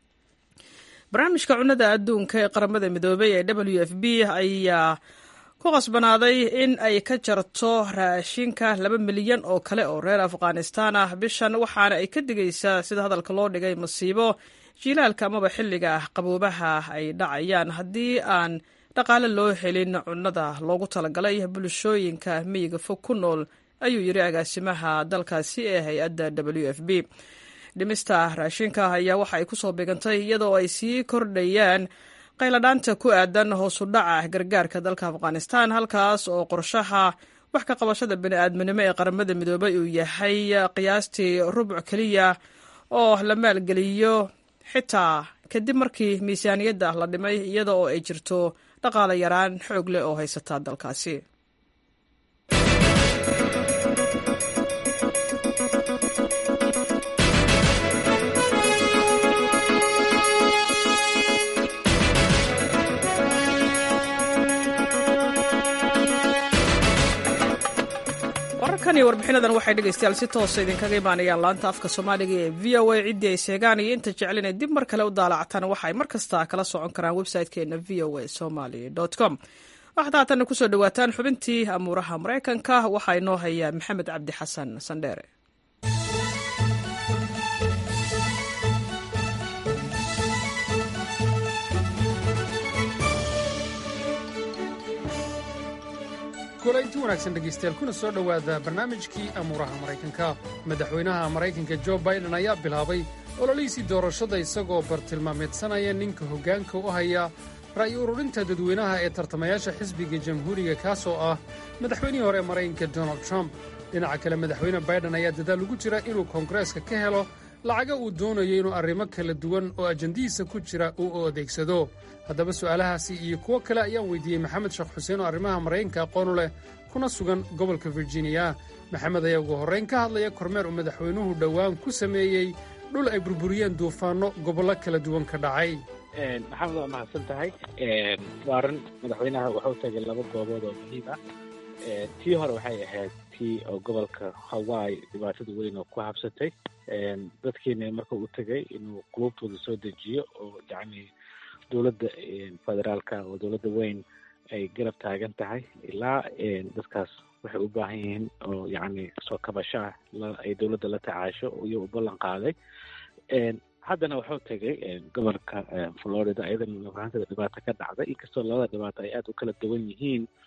barnaamijka cunnada adduunka ee qaramada midoobay ee w f b ayaa ku qasbanaaday in ay ka jarto raashinka laba milyan oo kale oo reer afghanistaan ah bishan waxaana ay ka digaysaa sida hadalka loo dhigay masiibo jiilaalka amaba xilliga qaboobaha ay dhacayaan haddii aan dhaqaale loo helin cunnada loogu talagalay bulshooyinka miyiga fog ku nool ayuu yidhi agaasimaha dalkaasi ee hay-adda w f b dhimista raashinka ayaa waxa ay ku soo beegantay iyadoo ay sii kordhayaan qayladhaanta ku aadan hoosu dhaca gargaarka dalka afghanistaan halkaas oo qorshaha wax ka qabashada bini'aadminimo ee qaramada midoobay uu yahay qiyaastii rubuc keliya oo la maalgeliyo xitaa kadib markii miisaaniyadda la dhimay iyada oo ay jirto dhaqaale yaraan xoog leh oo haysataa dalkaasi wararkan iyo warbixinadan waxay dhegaystayaal si toosa idinkaga imaanayaan laanta afka soomaaliga ee v o a ciddii ay seegaan iyo inta jecel inay dib mar kale u daalactaan waxay mar kasta kala socon karaan website-keena v o a somaly com waxaad haatanna kusoo dhawaataan xubintii amuuraha maraykanka waxaa inoo hayaa maxamed cabdi xasan sandheere kulaynti wanaagsan dhegaystayaal kuna soo dhowaada barnaamijkii amuuraha maraykanka madaxweynaha maraykanka jo baiden ayaa bilaabay ololihiisii doorashada isagoo bartilmaameedsanaya ninka hoggaanka u haya ra'yi ururinta dadweynaha ee tartamayaasha xisbiga jamhuuriga kaasoo ah madaxweynihii hore ee maraykanka donald trump dhinaca kale madaxweyne baiden ayaa dadaal ugu jira inuu koongareeska ka helo lacaga uu doonayo inuu arrimo kala duwan oo ajandihiisa ku jira uu u adeegsado haddaba su'aalahaasi iyo kuwo kale ayaan weydiiyey maxamed sheekh xuseen oo arrimaha maraykanka aqoon u leh kuna sugan gobolka virginiya maxamed ayaa ugu horrayn ka hadlaya kormeer uu madaxweynuhu dhowaan ku sameeyey dhul ay burburiyeen duufaanno gobollo kala duwan ka dhacay maxamed waa mahadsan tahay waaran madaxweynaha wuxuu tagay laba goobood oo muhiim ah tii hore waxay ahayd tii oo gobolka hawaii dhibaatada weyn oo ku habsatay dadkiina marka uu tegay inuu qulubtooda soo dejiyo oo yacni dowladda federaalka oo dowladda weyn ay garab taagan tahay ilaa dadkaas waxay u baahan yihiin oo yacni soo kabasho ah ay dowladda la tacaasho iyo u ballan qaaday haddana wuxuu tegay gobolka florida iyadana ahaantada dhibaato ka dhacday inkastoo labada dhibaato ay aada u kala duwan yihiin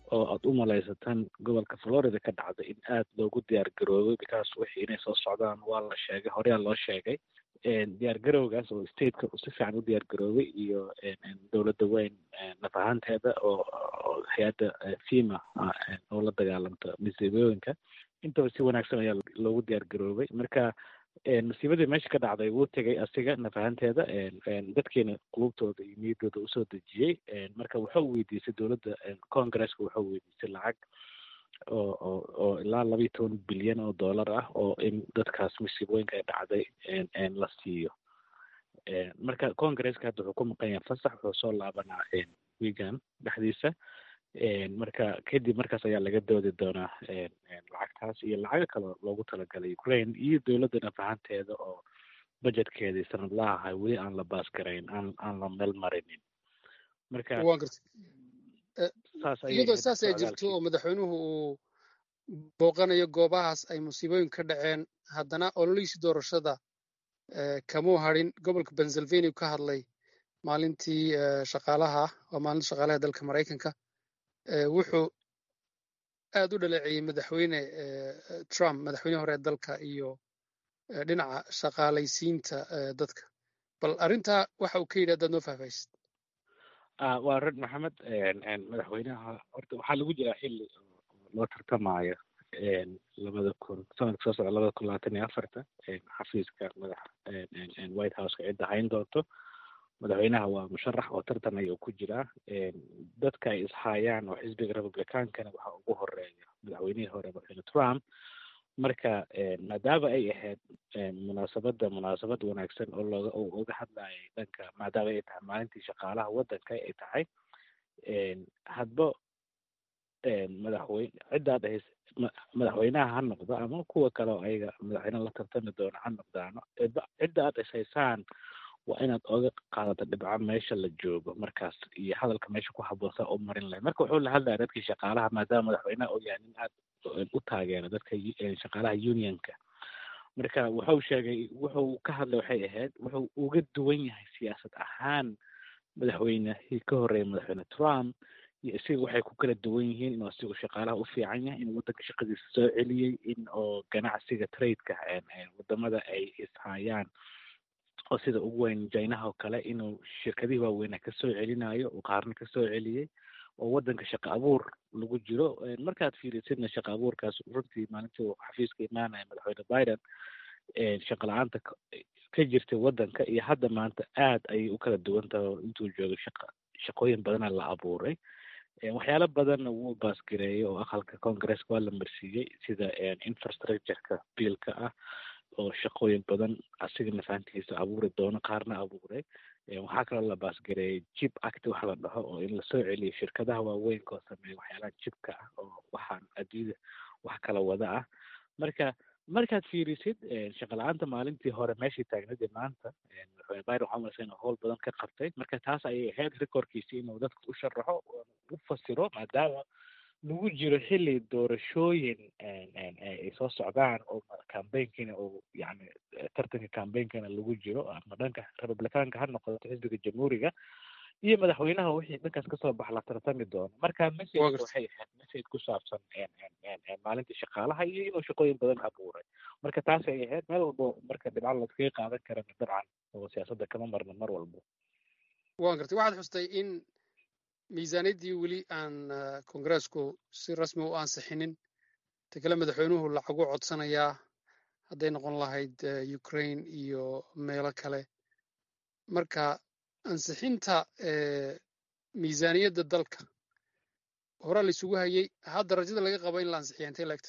oo aad u malaysatan gobolka Florida ka dhacday in aad loogu diyaar garoobay because wixii inay soo socdaan waa la sheegay horeyaa loo sheegay diyaar garowgaas oo stateka si fiican u diyaar garoobay iyo dowladda weyn naf ahaanteeda oo hay-adda FEMA oo la dagaalamta masiibooyinka intaba si wanaagsan ayaa loogu diyaar garoobay marka masiibadii meesha ka dhacday wuu tegay asiga naf ahaanteeda dadkeena qulubtooda iyo niyaddooda usoo dejiyey marka wuxuu weydiisay dowladda congresska wuxuu weydiisay lacag oo oo oo ilaa laba iyo toban bilyan oo dollar ah oo in dadkaas masiibooyinka ay dhacday la siiyo marka congresska hadda wuxuu ku maqan yahay fasax wuxuu soo laabanaa weekend dhexdiisa marka kadib markaas ayaa laga doodi doonaa lacagtaas iyo lacago kale loogu talagalay Ukraine iyo dowladda naf ahaanteeda oo budgetkeedii sanadlaha ahay weli aan la baas garayn aan aan la meel marinin marka iyadoo saas ay jirto oo madaxweynuhu uu booqanayo goobahaas ay musiibooyin ka dhaceen haddana ololihiisii doorashada kamuu hadhin gobolka Pennsylvania ka hadlay maalintii shaqaalaha waa maalinta shaqaalaha dalka Maraykanka wuxuu aad u dhaleeceeyey madaxweyne Trump madaxweyne hore dalka iyo dhinaca shaqaalaysiinta dadka bal arrintaa waxa uu ka yidhi haddaad noo faahfaahisid waa red maxamed madaxweynaha horta waxaa lagu jiraa xilli loo tartamaayo labada kun sanadka soo socda labada kun labaatan iyo afarta xafiiska madax white houseka cidda hayn doonto madaxweynaha waa musharax oo tartan ayuu ku jiraa dadka ay ishaayaan oo xisbiga republicaankana waxaa ugu horeeya madaxweynihii hore madaxweyne Trump marka maadaama ay ahayd munaasabadda munaasabad wanaagsan oo looga uga hadlayay dhanka maadaama ay tahay maalintii shaqaalaha waddanka ay tahay hadba madaxweyne ciddaad ahays madaxweynaha ha noqdo ama kuwa kale oo ayaga madaxweyne la tartami doona ha noqdaano cidda aad ishaysaan waa inaad oga qaadato dhibco meesha la joogo markaas iyo hadalka meesha ku habboonsa u marin lahayd marka wuxuu la hadlaya dadkii shaqaalaha maadaama madaxweynaha uu yahay nin aad u taageero dadka shaqaalaha unionka marka wuxuu sheegay wuxuu ka hadlay waxay ahayd wuxuu uga duwan yahay siyaasad ahaan madaxweynihii ka horreeyay madaxweyne Trump iyo isaga waxay ku kala duwan yihiin inuu asigu shaqaalaha u fiican yahay inuu waddanka shaqadiisa soo celiyey in oo ganacsiga tradeka wadamada ay ishayaan oo sida ugu weyn Chinaha oo kale inuu shirkadihii waaweyn ka soo celinayo oo qaarna ka soo celiyey oo waddanka shaqo abuur lagu jiro markaad fiirisidna shaqo abuurkaas runtii maalintii xafiiska imaanaya madaxweyne Biden shaqo la'aanta ka jirtay waddanka iyo hadda maanta aad ayay u kala duwan tahay intuu joogo shaqo shaqooyin badana la abuuray waxyaalo badanna wuu baasgareeyey oo aqalka congresska waa la marsiiyey sida infrastructureka biilka ah oo shaqooyin badan asiga nafaantiisa abuuri doono qaarna abuuray waxaa kaloo la baasgareeyey chip act waxa la dhaho oo in lasoo celiyo shirkadaha waaweynka oo sameeya waxyaalaha chipka ah oo waxaan adduunyada wax kala wada ah marka markaad fiirisid shaqo la-aanta maalintii hore meeshii taagnadii maanta madaxweyne Biden waxaa umalaysa inuu howl badan ka qabtay marka taas ayay ahayd rekoorkiisii inuu dadka u sharaxo u fasiro maadaama lagu jiro xilli doorashooyin ay soo socdaan oo campaignkiina oo yani tartanka campaignkiina lagu jiro ama dhanka republicaanka ha noqoto xisbiga jamhuuriga iyo madaxweynaha wixii dhankaas kasoo bax la tartami doono marka message waxay ahayd message ku saabsan maalintii shaqaalaha iyo inuu shaqooyin badan abuuray marka taas ay ahayd meel walbo marka dhibco laskaga qaadan karana dabcan oo siyaasadda kama marna mar walbo waan gartay waxaad xustay in miisaaniyaddii weli aan kongareesku si rasmi u ansixinin ta kale madaxweynuhu lacagu codsanayaa hadday noqon lahayd Ukraine iyo meelo kale marka ansixinta miisaaniyadda dalka hore la isugu hayay hadda rajada laga qabo in la ansixiyo intee laegta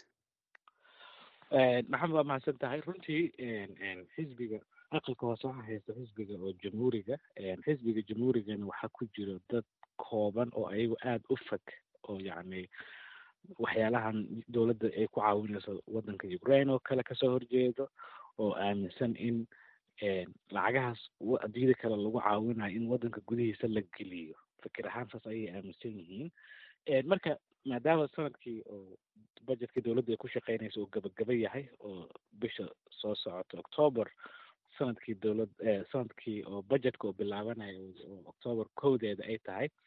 maxamed waa mahadsan tahay runtii xisbiga aqalka hoose waxaa haysta xisbiga oo jamhuuriga xisbiga jamhuurigana waxaa ku jiro dad kooban oo ayagu aada u fog oo yacni waxyaalahan dowladda ay ku caawinayso waddanka Ukraine oo kale kasoo horjeedo oo aaminsan in lacagahaas adduunyada kale lagu caawinayo in waddanka gudihiisa la geliyo fikir ahaan saas ayay aaminsan yihiin marka maadaama sanadkii oo budgetka dowladda ay ku shaqeynayso uu gabagaba yahay oo bisha soo socota October sanadkii dowlad sanadkii oo budgetka oo bilaabanayo oo October kowdeeda ay tahay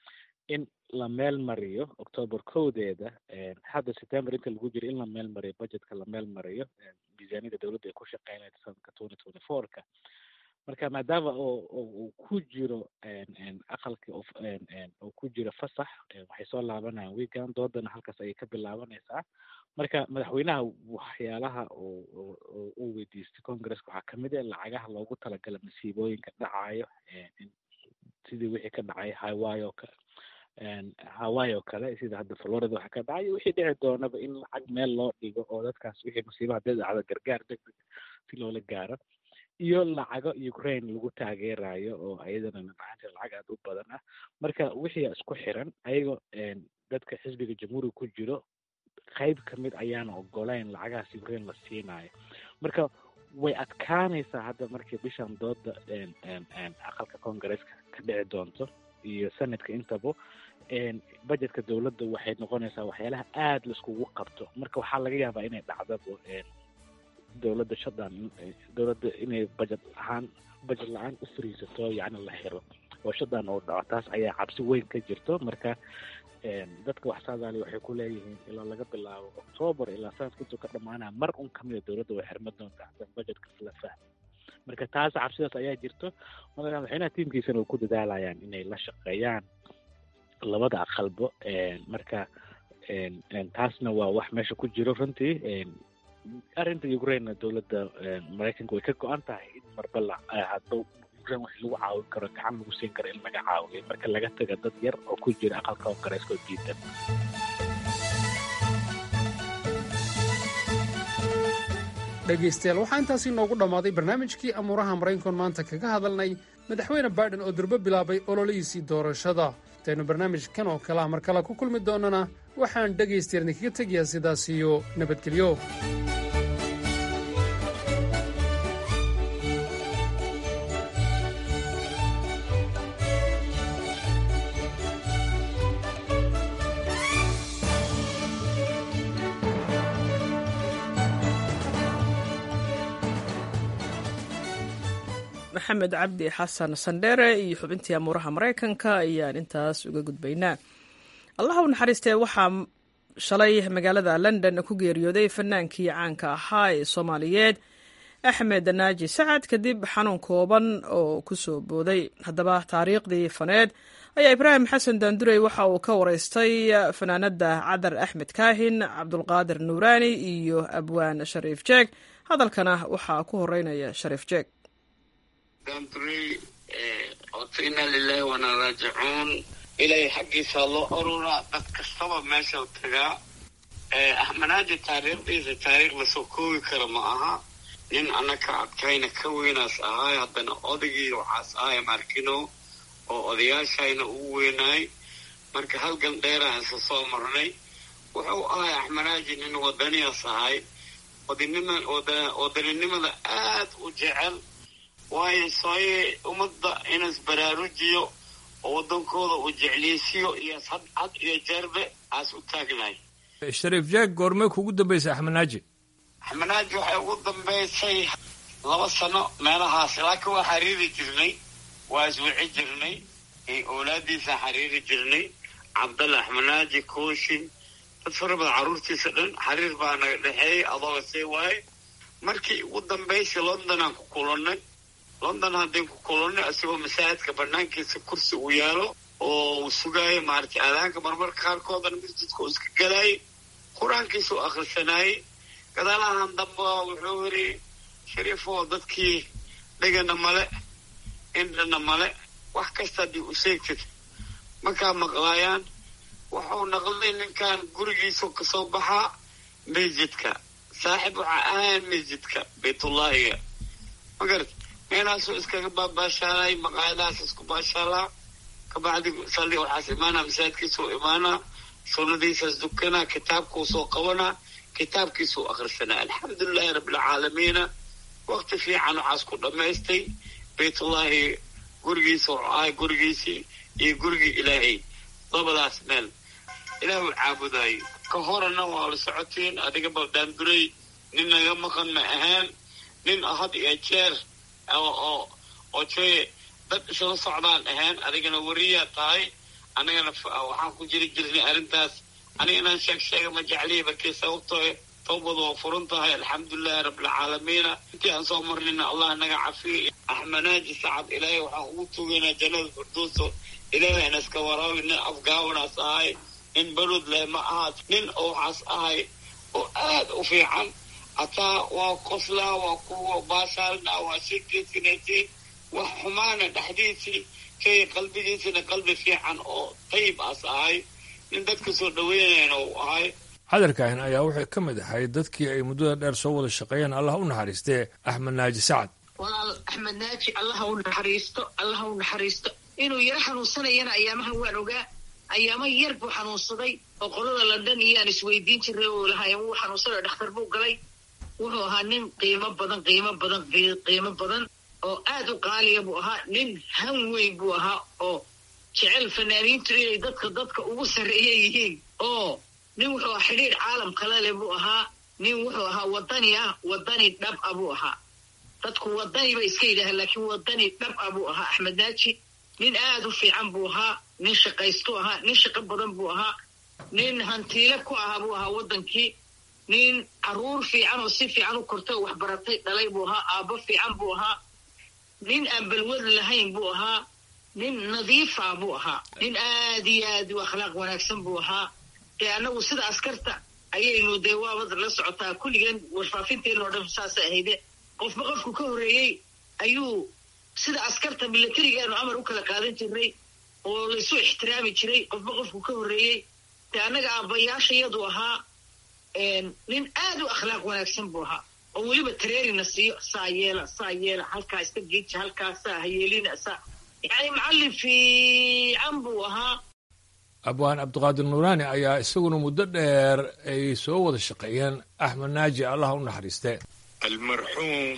in la meel mariyo october kowdeeda hadda september inta lagu jiro in la meel mariyo budgetka la meel mariyo miisaaniyada dowladda ay ku shaqeynaysa sanadka twenty twenty four-ka marka maadaama uu ku jiro aqalka uu ku jiro fasax waxay soo laabanayaan weekend doodana halkaas ayay ka bilaabanaysaa marka madaxweynaha waxyaalaha uu weydiistay congresska waxaa kamid ah lacagaha loogu talagala masiibooyinka dhacayo sidii wixii ka dhacay hawaii oo kale hawaii oo kale sida hadda florida waxa ka dhacay wixii dhici doonaba in lacag meel loo dhigo oo dadkaas wixii masiibaha dad dhacda gargaar degdeg si loola gaaro iyo lacago Ukraine lagu taageerayo oo ayadana maanta lacag aad u badan ah marka wixii isku xiran ayaga dadka xisbiga jamhuuriga ku jiro qayb kamid ayaana ogolaan lacagahaas Ukraine la siinayo marka way adkaanaysaa hadda markii bishan dooda aqalka Congress-ka ka dhici doonto iyo sanadka intaba budgetka dawladda waxay noqonaysaa waxyaalaha aad la iskugu qabto marka waxaa laga yaabaa inay dhacdo dawladda shadaan dawladda inay budget ahaan budget la-aan u fariisato yacni la xiro oo shadaan oo dhaco taas ayaa cabsi weyn ka jirto marka dadka wax saadaali waxay ku leeyihiin ilaa laga bilaabo october ilaa sanadka intuu ka dhamaanaya mar un kamid a dawladda way xirma doontaa hadan budgetka la fahmo marka taas cabsidaas ayaa jirto marka madaxweynaha tiimkiisana way ku dadaalayaan inay la shaqeeyaan labada aqalbo marka taasna waa wax meesha ku jiro runtii arrinta Ukraine dawladda Mareykanka way ka go'an tahay in marba la haddo Ukraine wax lagu caawin karo gacan lagu siin karo in laga caawiyo marka laga tago dad yar oo ku jira aqalka Congress-ka diidan dhegeystayaal waxaa intaasi noogu dhammaaday barnaamijkii amuuraha maraykanka maanta kaga hadalnay madaxweyne Biden oo durba bilaabay ololihiisii doorashada taynu barnaamijkan oo kale mar kale ku kulmi doonana waxaan dhegaystayaal idinkaga tegayaa sidaas iyo nabadgelyo maxamed cabdi xasan sandheere iyo xubintii amuuraha maraykanka ayaan intaas uga gudbaynaa allaha u naxariistee waxaa shalay magaalada london ku geeriyooday fanaankii caanka ahaa ee soomaaliyeed axmed naaji sacad kadib xanuun kooban oo ku soo booday haddaba taariikhdii faneed ayaa ibraahim xasan daandurey waxa uu ka waraystay fanaanada cadar axmed kaahin cabdulqaadir nuuraani iyo abwaan shariif jeeg hadalkana waxaa ku horeynaya shariif jeeg daandurey oota inaa lilaahi wanaa raajicuun ilaahay xaggiisa loo aruuraa dad kastaba meesha tagaa axmenaaji taariikhdiisa taariikh lasoo koobi kara ma aha nin annaka adkayna ka weynaas ahaay haddana odaygii waxaas ahay markino oo odayaashayna ugu weynaay marka halgan dheeraan isa soo marnay wuxuu ahay axmenaaji nin wadaniyaas ahay wadaninimada aad u jecel waayo sooye ummadda inas baraarujiyo oo waddankooda uu jecleysiyo iyo had had iyo jeerbe aas u taagnahay shariif jeeg goormay kugu dambaysay axmenaaji axmenaaji waxay ugu dambaysay laba sano meelahaas laakiin waa xariiri jirnay waa iswici jirnay oolaadiisa xariiri jirnay cabdalla axmenaaji kooshin dad fara badan carruurtiisa dhan xariir baa naga dhexeeyey adooga see waaye markii ugu dambaysay londonaan ku kulannay london haddeen ku kulannay isagoo masaajidka banaankiisa kursi uu yaalo oo uu sugaayo maaragtay aadaanka marmarka qaarkoodana masjidka uu iska galaayay qur-aankiisa u akhrisanaayey gadaalahan damba wuxuu yidhi shariifoo dadkii dhegana male indhana male wax kasta haddii u sheegtid markaa maqlaayaan wuxuu naqday ninkan gurigiisa kasoo baxaa masjidka saaxib waxaa ahayn masjidka baytullaahiga magarad meelaasuu iskaga baabaashaalay maqaayadahaas isku baashaalaa kabacdi salli waxaas imaanaa masaajidkiisuu imaanaa sunnadiisaas dukanaa kitaabkuu soo qabanaa kitaabkiisuu akhrisanaa alxamdulilaahi rabbilcaalamiina waqti fiican waxaas ku dhammaystay baytullaahi gurigiisa wuxuu ahay gurigiisii iyo gurigii ilaahay labadaas meel ilaah uu caabudaayey ka horena waa la socotiin adiga baldaanduray nin naga maqan ma ahaan nin had iyo jeer oo oo oo jooye dad isla socdaan ahaan adigana wariyaa tahay anigana waxaan ku jiri jirnay arrintaas aniga inaan sheeg sheega ma jecliya markii sababtoo tawbadu waa furan tahay alxamdulilahi rabbilcaalamiina intii aan soo marnayna allah naga cafiyo axmed naaji sacad ilaahay waxaan ugu tugaynaa jannada firdowso ilaahay aan iska waraabi nin afgaawanaas ahay nin balod leh ma aha nin oo waxaas ahay oo aad u fiican hataa waa qoslaa waa kuwa baashaalna waa sheekeysinaysay wax xumaana dhexdiisii kay qalbigiisina qalbi fiican oo tayib aas ahay nin dadka soo dhaweynayna uu ahay hadalkan ayaa wuxuu ka mid ahay dadkii ay muddada dheer soo wada shaqeeyeen allah u naxariistee axmed naaji sacad walaal axmed naaji allah u naxariisto allah u naxariisto inuu yaro xanuunsanayana ayaamahan waan ogaa ayaama yar buu xanuunsaday oo qolada london iyaan isweydiin jiray oo lahayn wuu xanuunsaday dhakhtar buu galay wuxuu ahaa nin qiimo badan qiimo badan qiimo badan oo aad u qaaliya buu ahaa nin han weyn buu ahaa oo jecel fanaaniintu inay dadka dadka ugu sarreeya yihiin oo nin wuxuu ahaa xidhiidh caalam kale leh buu ahaa nin wuxuu ahaa wadani ah wadani dhab ah buu ahaa dadku wadani ba iska yidhaaha laakiin wadani dhab ah buu ahaa axmed naaji nin aad u fiican buu ahaa nin shaqaystu ahaa nin shaqo badan buu ahaa nin hantiile ku ahaa buu ahaa waddankii nin carruur fiican oo si fiican u kortay oo waxbaratay dhalay buu ahaa aabbo fiican buu ahaa nin aan balwad lahayn buu ahaa nin nadiifa buu ahaa nin aad iyo aad u akhlaaq wanaagsan buu ahaa dee annagu sida askarta ayaynu dee waabad la socotaa kulligeen warfaafinteena oo dhan saasay ahayde qofba qofku ka horreeyey ayuu sida askarta milatarigaanu amar u kala qaadan jiray oo laysu ixtiraami jiray qofba qofku ka horreeyey dee annaga aabbayaashayadu ahaa nin aad u akhlaaq wanaagsan buu ahaa oo weliba tareerina siiyo saa yeela saa yeela halkaa iska geeja halkaa saa hayeelina saa yacni macallin fiican buu ahaa abwaan cabdiqaadir nuuraani ayaa isaguna muddo dheer ay soo wada shaqeeyeen axmed naaji allah u naxariiste almarxuum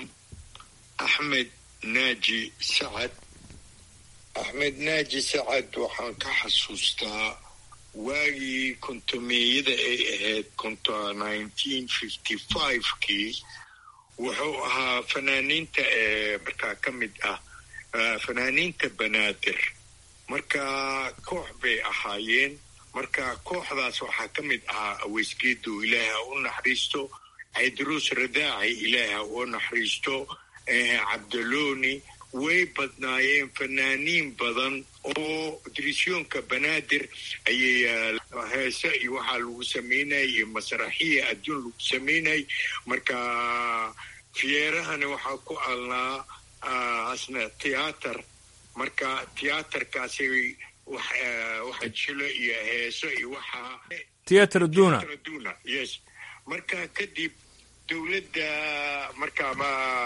axmed naaji sacad axmed naaji sacad waxaan ka xasuustaa waagii kontomeeyada ay ahayd konto nineteen fifty five-kii wuxuu ahaa fanaaniinta ee markaa ka mid ah fanaaniinta banaadir marka koox bay ahaayeen marka kooxdaas waxaa ka mid ahaa aweysgeedu ilaahi ha u naxariisto caydaruus radaaci ilaahi ha u naxariisto cabdalooni way badnaayeen fanaaniin badan oo dirisyoonka banaadir ayay heese iyo waxaa lagu samaynayay iyo masraxiya adduun lagu samaynayay marka fiyeerahana waxaa ku alnaa asna tiyaatar marka tiyaatarkaasi waxa jilo iyo heeso iyo waxaa tiyaatar duna yes marka kadib dowladda marka ma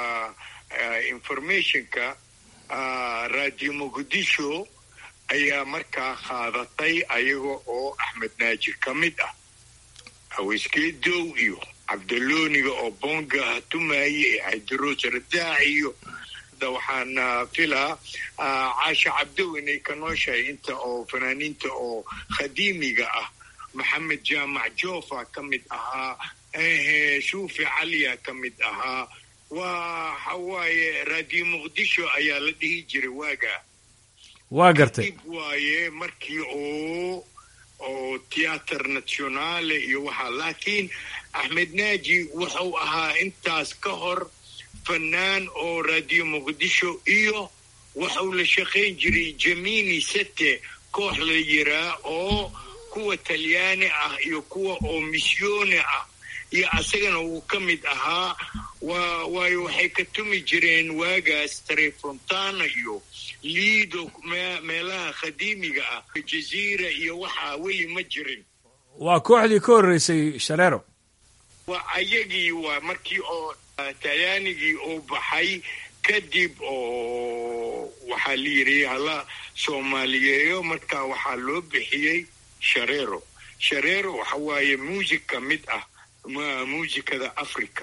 informationka radio muqdisho ayaa markaa qaadatay ayaga oo axmed naaji ka mid ah haweyskeedow iyo cabdalooniga oo bonga tumaye ee caydaroos radaaci iyo waxaan filaa caasha cabdow inay ka nooshahay inta oo fanaaniinta oo khadiimiga ah maxamed jaamac joofa ka mid ahaa shuufi caliya ka mid ahaa waxa waaye radio muqdisho ayaa la dhihi jiray waaga waa gartay waaye markii oo oo tiyaatar nationale iyo waxaa laakiin axmed naaji wuxuu ahaa intaas ka hor fanaan oo radio muqdisho iyo waxuu la shaqayn jiray jamini sete koox la yiraa oo kuwa talyaani ah iyo kuwa oo misyooni ah iyo asagana uu ka mid ahaa waa waayo waxay ka tumi jireen waagaas tarefontana iyo liido meelaha khadiimiga ah jaziira iyo waxaa weli ma jirin waa kooxdii ka horreysay shareero waa ayagii waa markii oo talyaanigii oo baxay kadib oo waxaa la yidhi hala soomaaliyeeyo markaa waxaa loo bixiyey shareero shareero waxa waaye muusig ka mid ah muusikada africa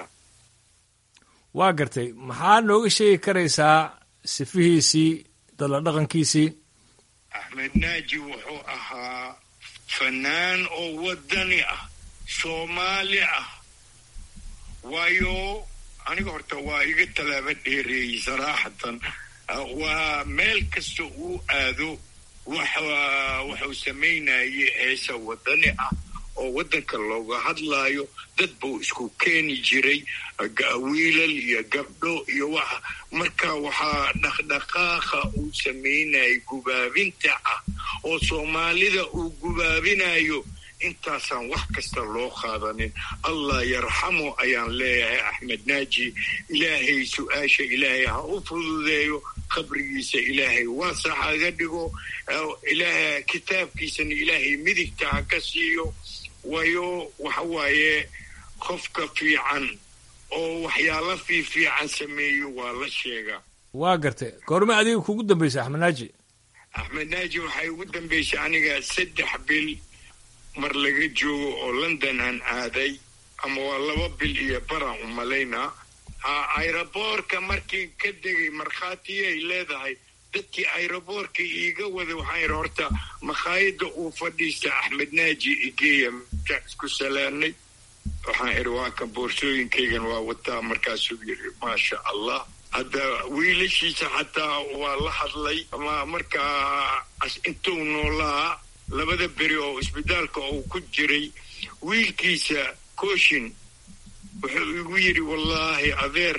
waa gartay maxaa nooga sheegi karaysaa sifihiisii dadla dhaqankiisii axmed naaji wuxuu ahaa fanaan oo wadani ah soomaali ah waayo aniga horta waa iga tallaaba dheereeyey saraaxatan waa meel kasta uu aado wuxuu samaynayay heesa wadani ah oo waddanka looga hadlaayo. dad buu isku keeni jiray, wiilal iyo gabdho iyo waxa. marka waxaa dhaqdhaqaaqa uu samaynayay gubaabinta ah oo soomaalida uu gubaabinayo. intaasaan wax kasta loo qaadanin. allah yarxamo ayaan leeyahay axmed naaji. ilaahay su-aasha ilaahay ha u fududeeyo, qabrigiisa ilaahay waasax haga dhigo, ilaahay kitaabkiisana ilaahay midigta ha ka siiyo. waayo waxa waaye qofka fiican oo waxyaalo fiifiican sameeyo waa la sheegaa. waa gartay. goorma adiga kugu dambaysay axmed naaji? axmed naaji waxay ugu dambaysay aniga saddex bil mar laga joogo oo london aan aaday, ama waa laba bil iyo baraan u malaynaa. ayraboorka markii ka degay markhaatiyay leedahay. dadkii ayraboorka iiga wada waxaan yidhi horta makhaayadda uu fadhiista axmed naaji igeeya. markaan isku salaanay waxaan idhi waa kan boorsooyinkaygan waa wataa. markaasuu yidhi maasha allah. hadda wiilashiisa xataa waa la hadlay. markaa intuu noolaa labada beri oo isbitaalka uu ku jiray, wiilkiisa kooshin wuxuu igu yidhi wallaahi adeer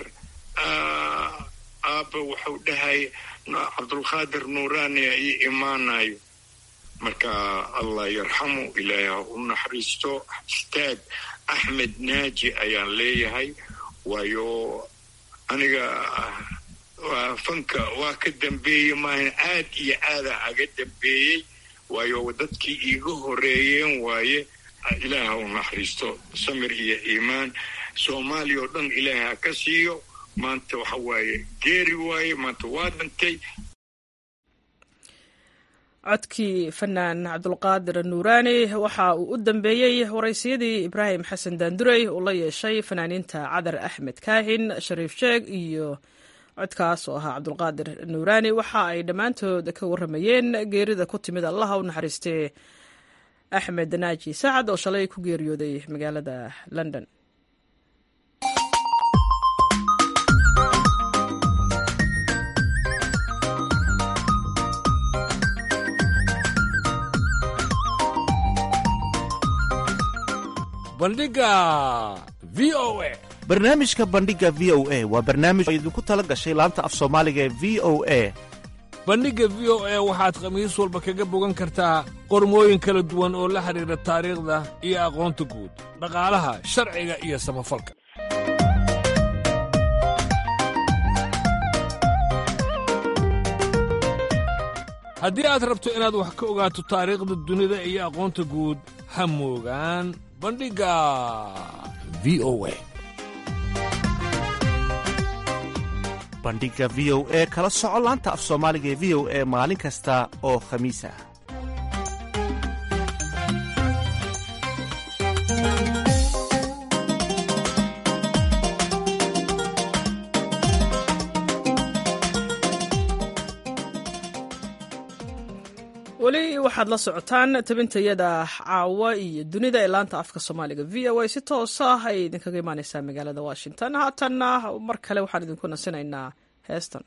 aabba wuxuu dhahay cabdulqaadir nuuraani ii imaanayo. marka allah yarxamu, ilaahay ha u naxariisto. istaag axmed naaji ayaan leeyahay. waayo aniga fanka waa ka dambeeyey maahan, aad iyo aada aga dambeeyey. waayo dadkii iiga horeeyeen waaye. ilaahay ha u naxariisto, samir iyo iimaan. soomaaliya oo dhan ilaahay ha ka siiyo. maanta waxa waaye geeri waaye, maanta waa dhintay. codkii fanaan cabdulqaadir nuuraani waxa uu u dambeeyey waraysiyadii ibraahim xasan daandurey uu la yeeshay fanaaniinta cadar axmed kaahin, shariif sheeg iyo codkaas oo ahaa cabdulqaadir nuuraani. waxa ay dhammaantood ka warramayeen geerida ku timid allaha u naxariistee axmed naaji sacad oo shalay ku geeriyooday magaalada london. bandhiga v o a. barnaamijka bandhiga v o a waa barnaamij oo idinku tala gashay laanta af soomaaliga ee v o a. bandhigga v o a waxaad khamiis walba kaga bogan kartaa qormooyin kala duwan oo la xidhiidha taariikhda iyo aqoonta guud, dhaqaalaha, sharciga iyo samafalka. haddii aad rabto inaad wax ka ogaato taariikhda dunida iyo aqoonta guud, ha moogaan bandhigga v o a. bandhiga v o a kala soco laanta af soomaaliga ee v o a maalin kasta oo khamiis ah. weli waxaad la socotaan tabintayada caawa iyo dunida ee laanta afka soomaaliga v o a si toosa ah ay idinkaga imaaneysaa magaalada washington. haatanna mar kale waxaan idinku nasinaynaa heestan.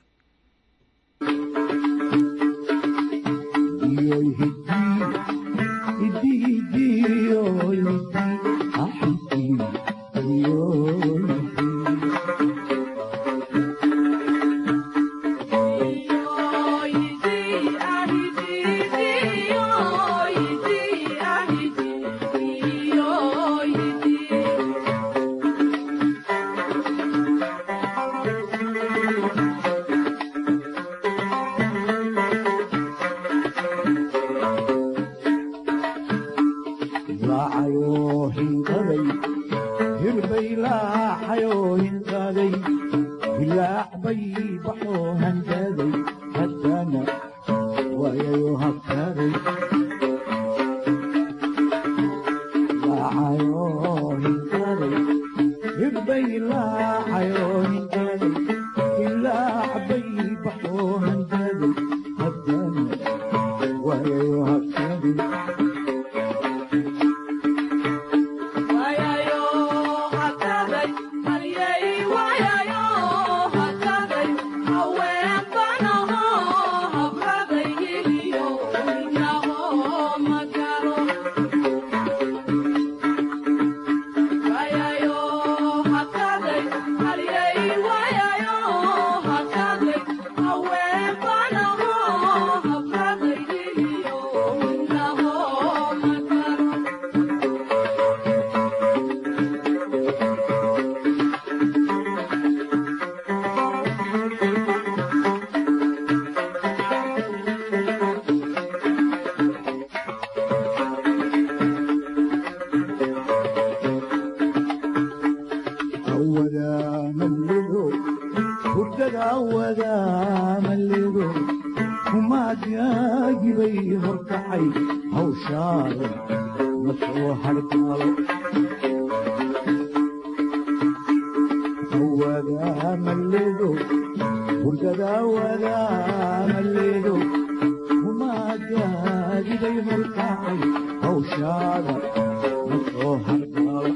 Away, wadaamalido kumaadyaagibay horkacay hawshaada ma soo hartaalo wadaamalido hurgada wadaamalido kumaadyaagibay horkacay hawshaada ma soo hartaalo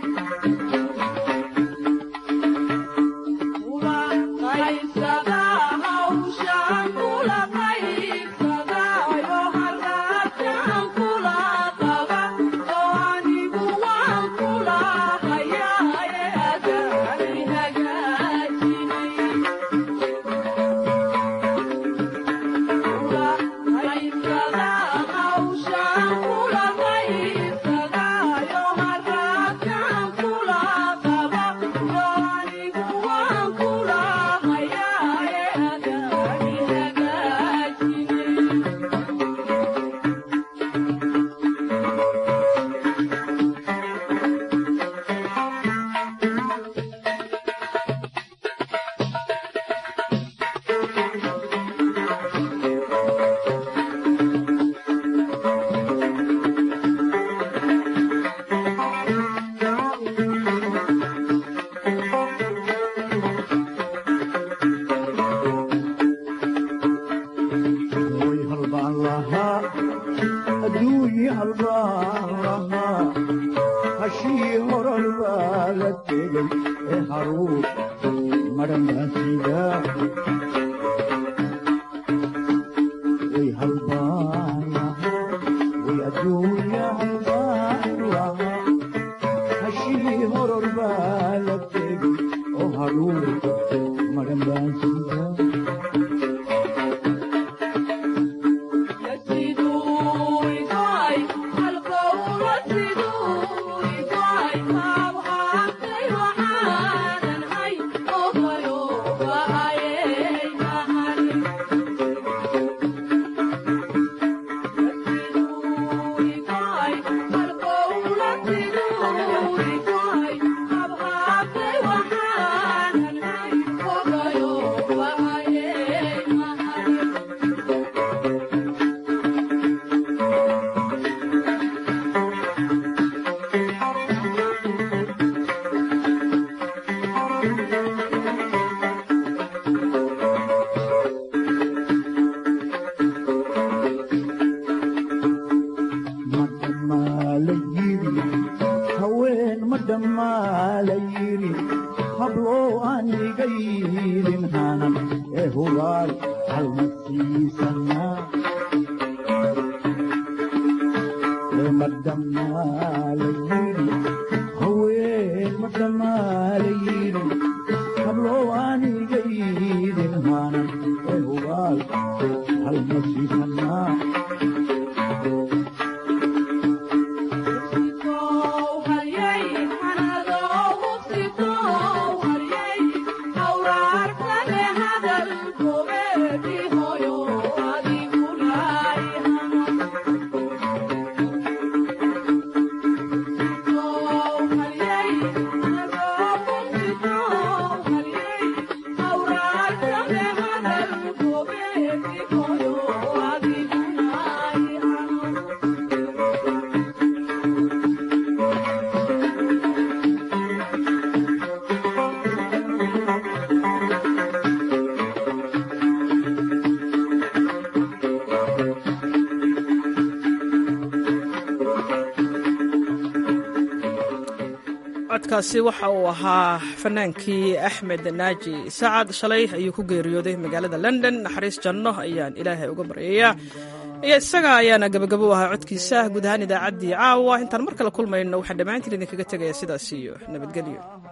codkaasi waxa uu ahaa fanaankii axmed naaji sacad shalay ayuu ku geeriyooday magaalada london naxariis janno ayaan ilaahay uga baryayaa iyo isaga ayaana gabagabo u ahaa codkiisa guud ahaan idaacaddii caawa intaan mar kale kulmayno waxaan dhammaantiin idinkaga tegaya sidaas iyo nabadgelyo.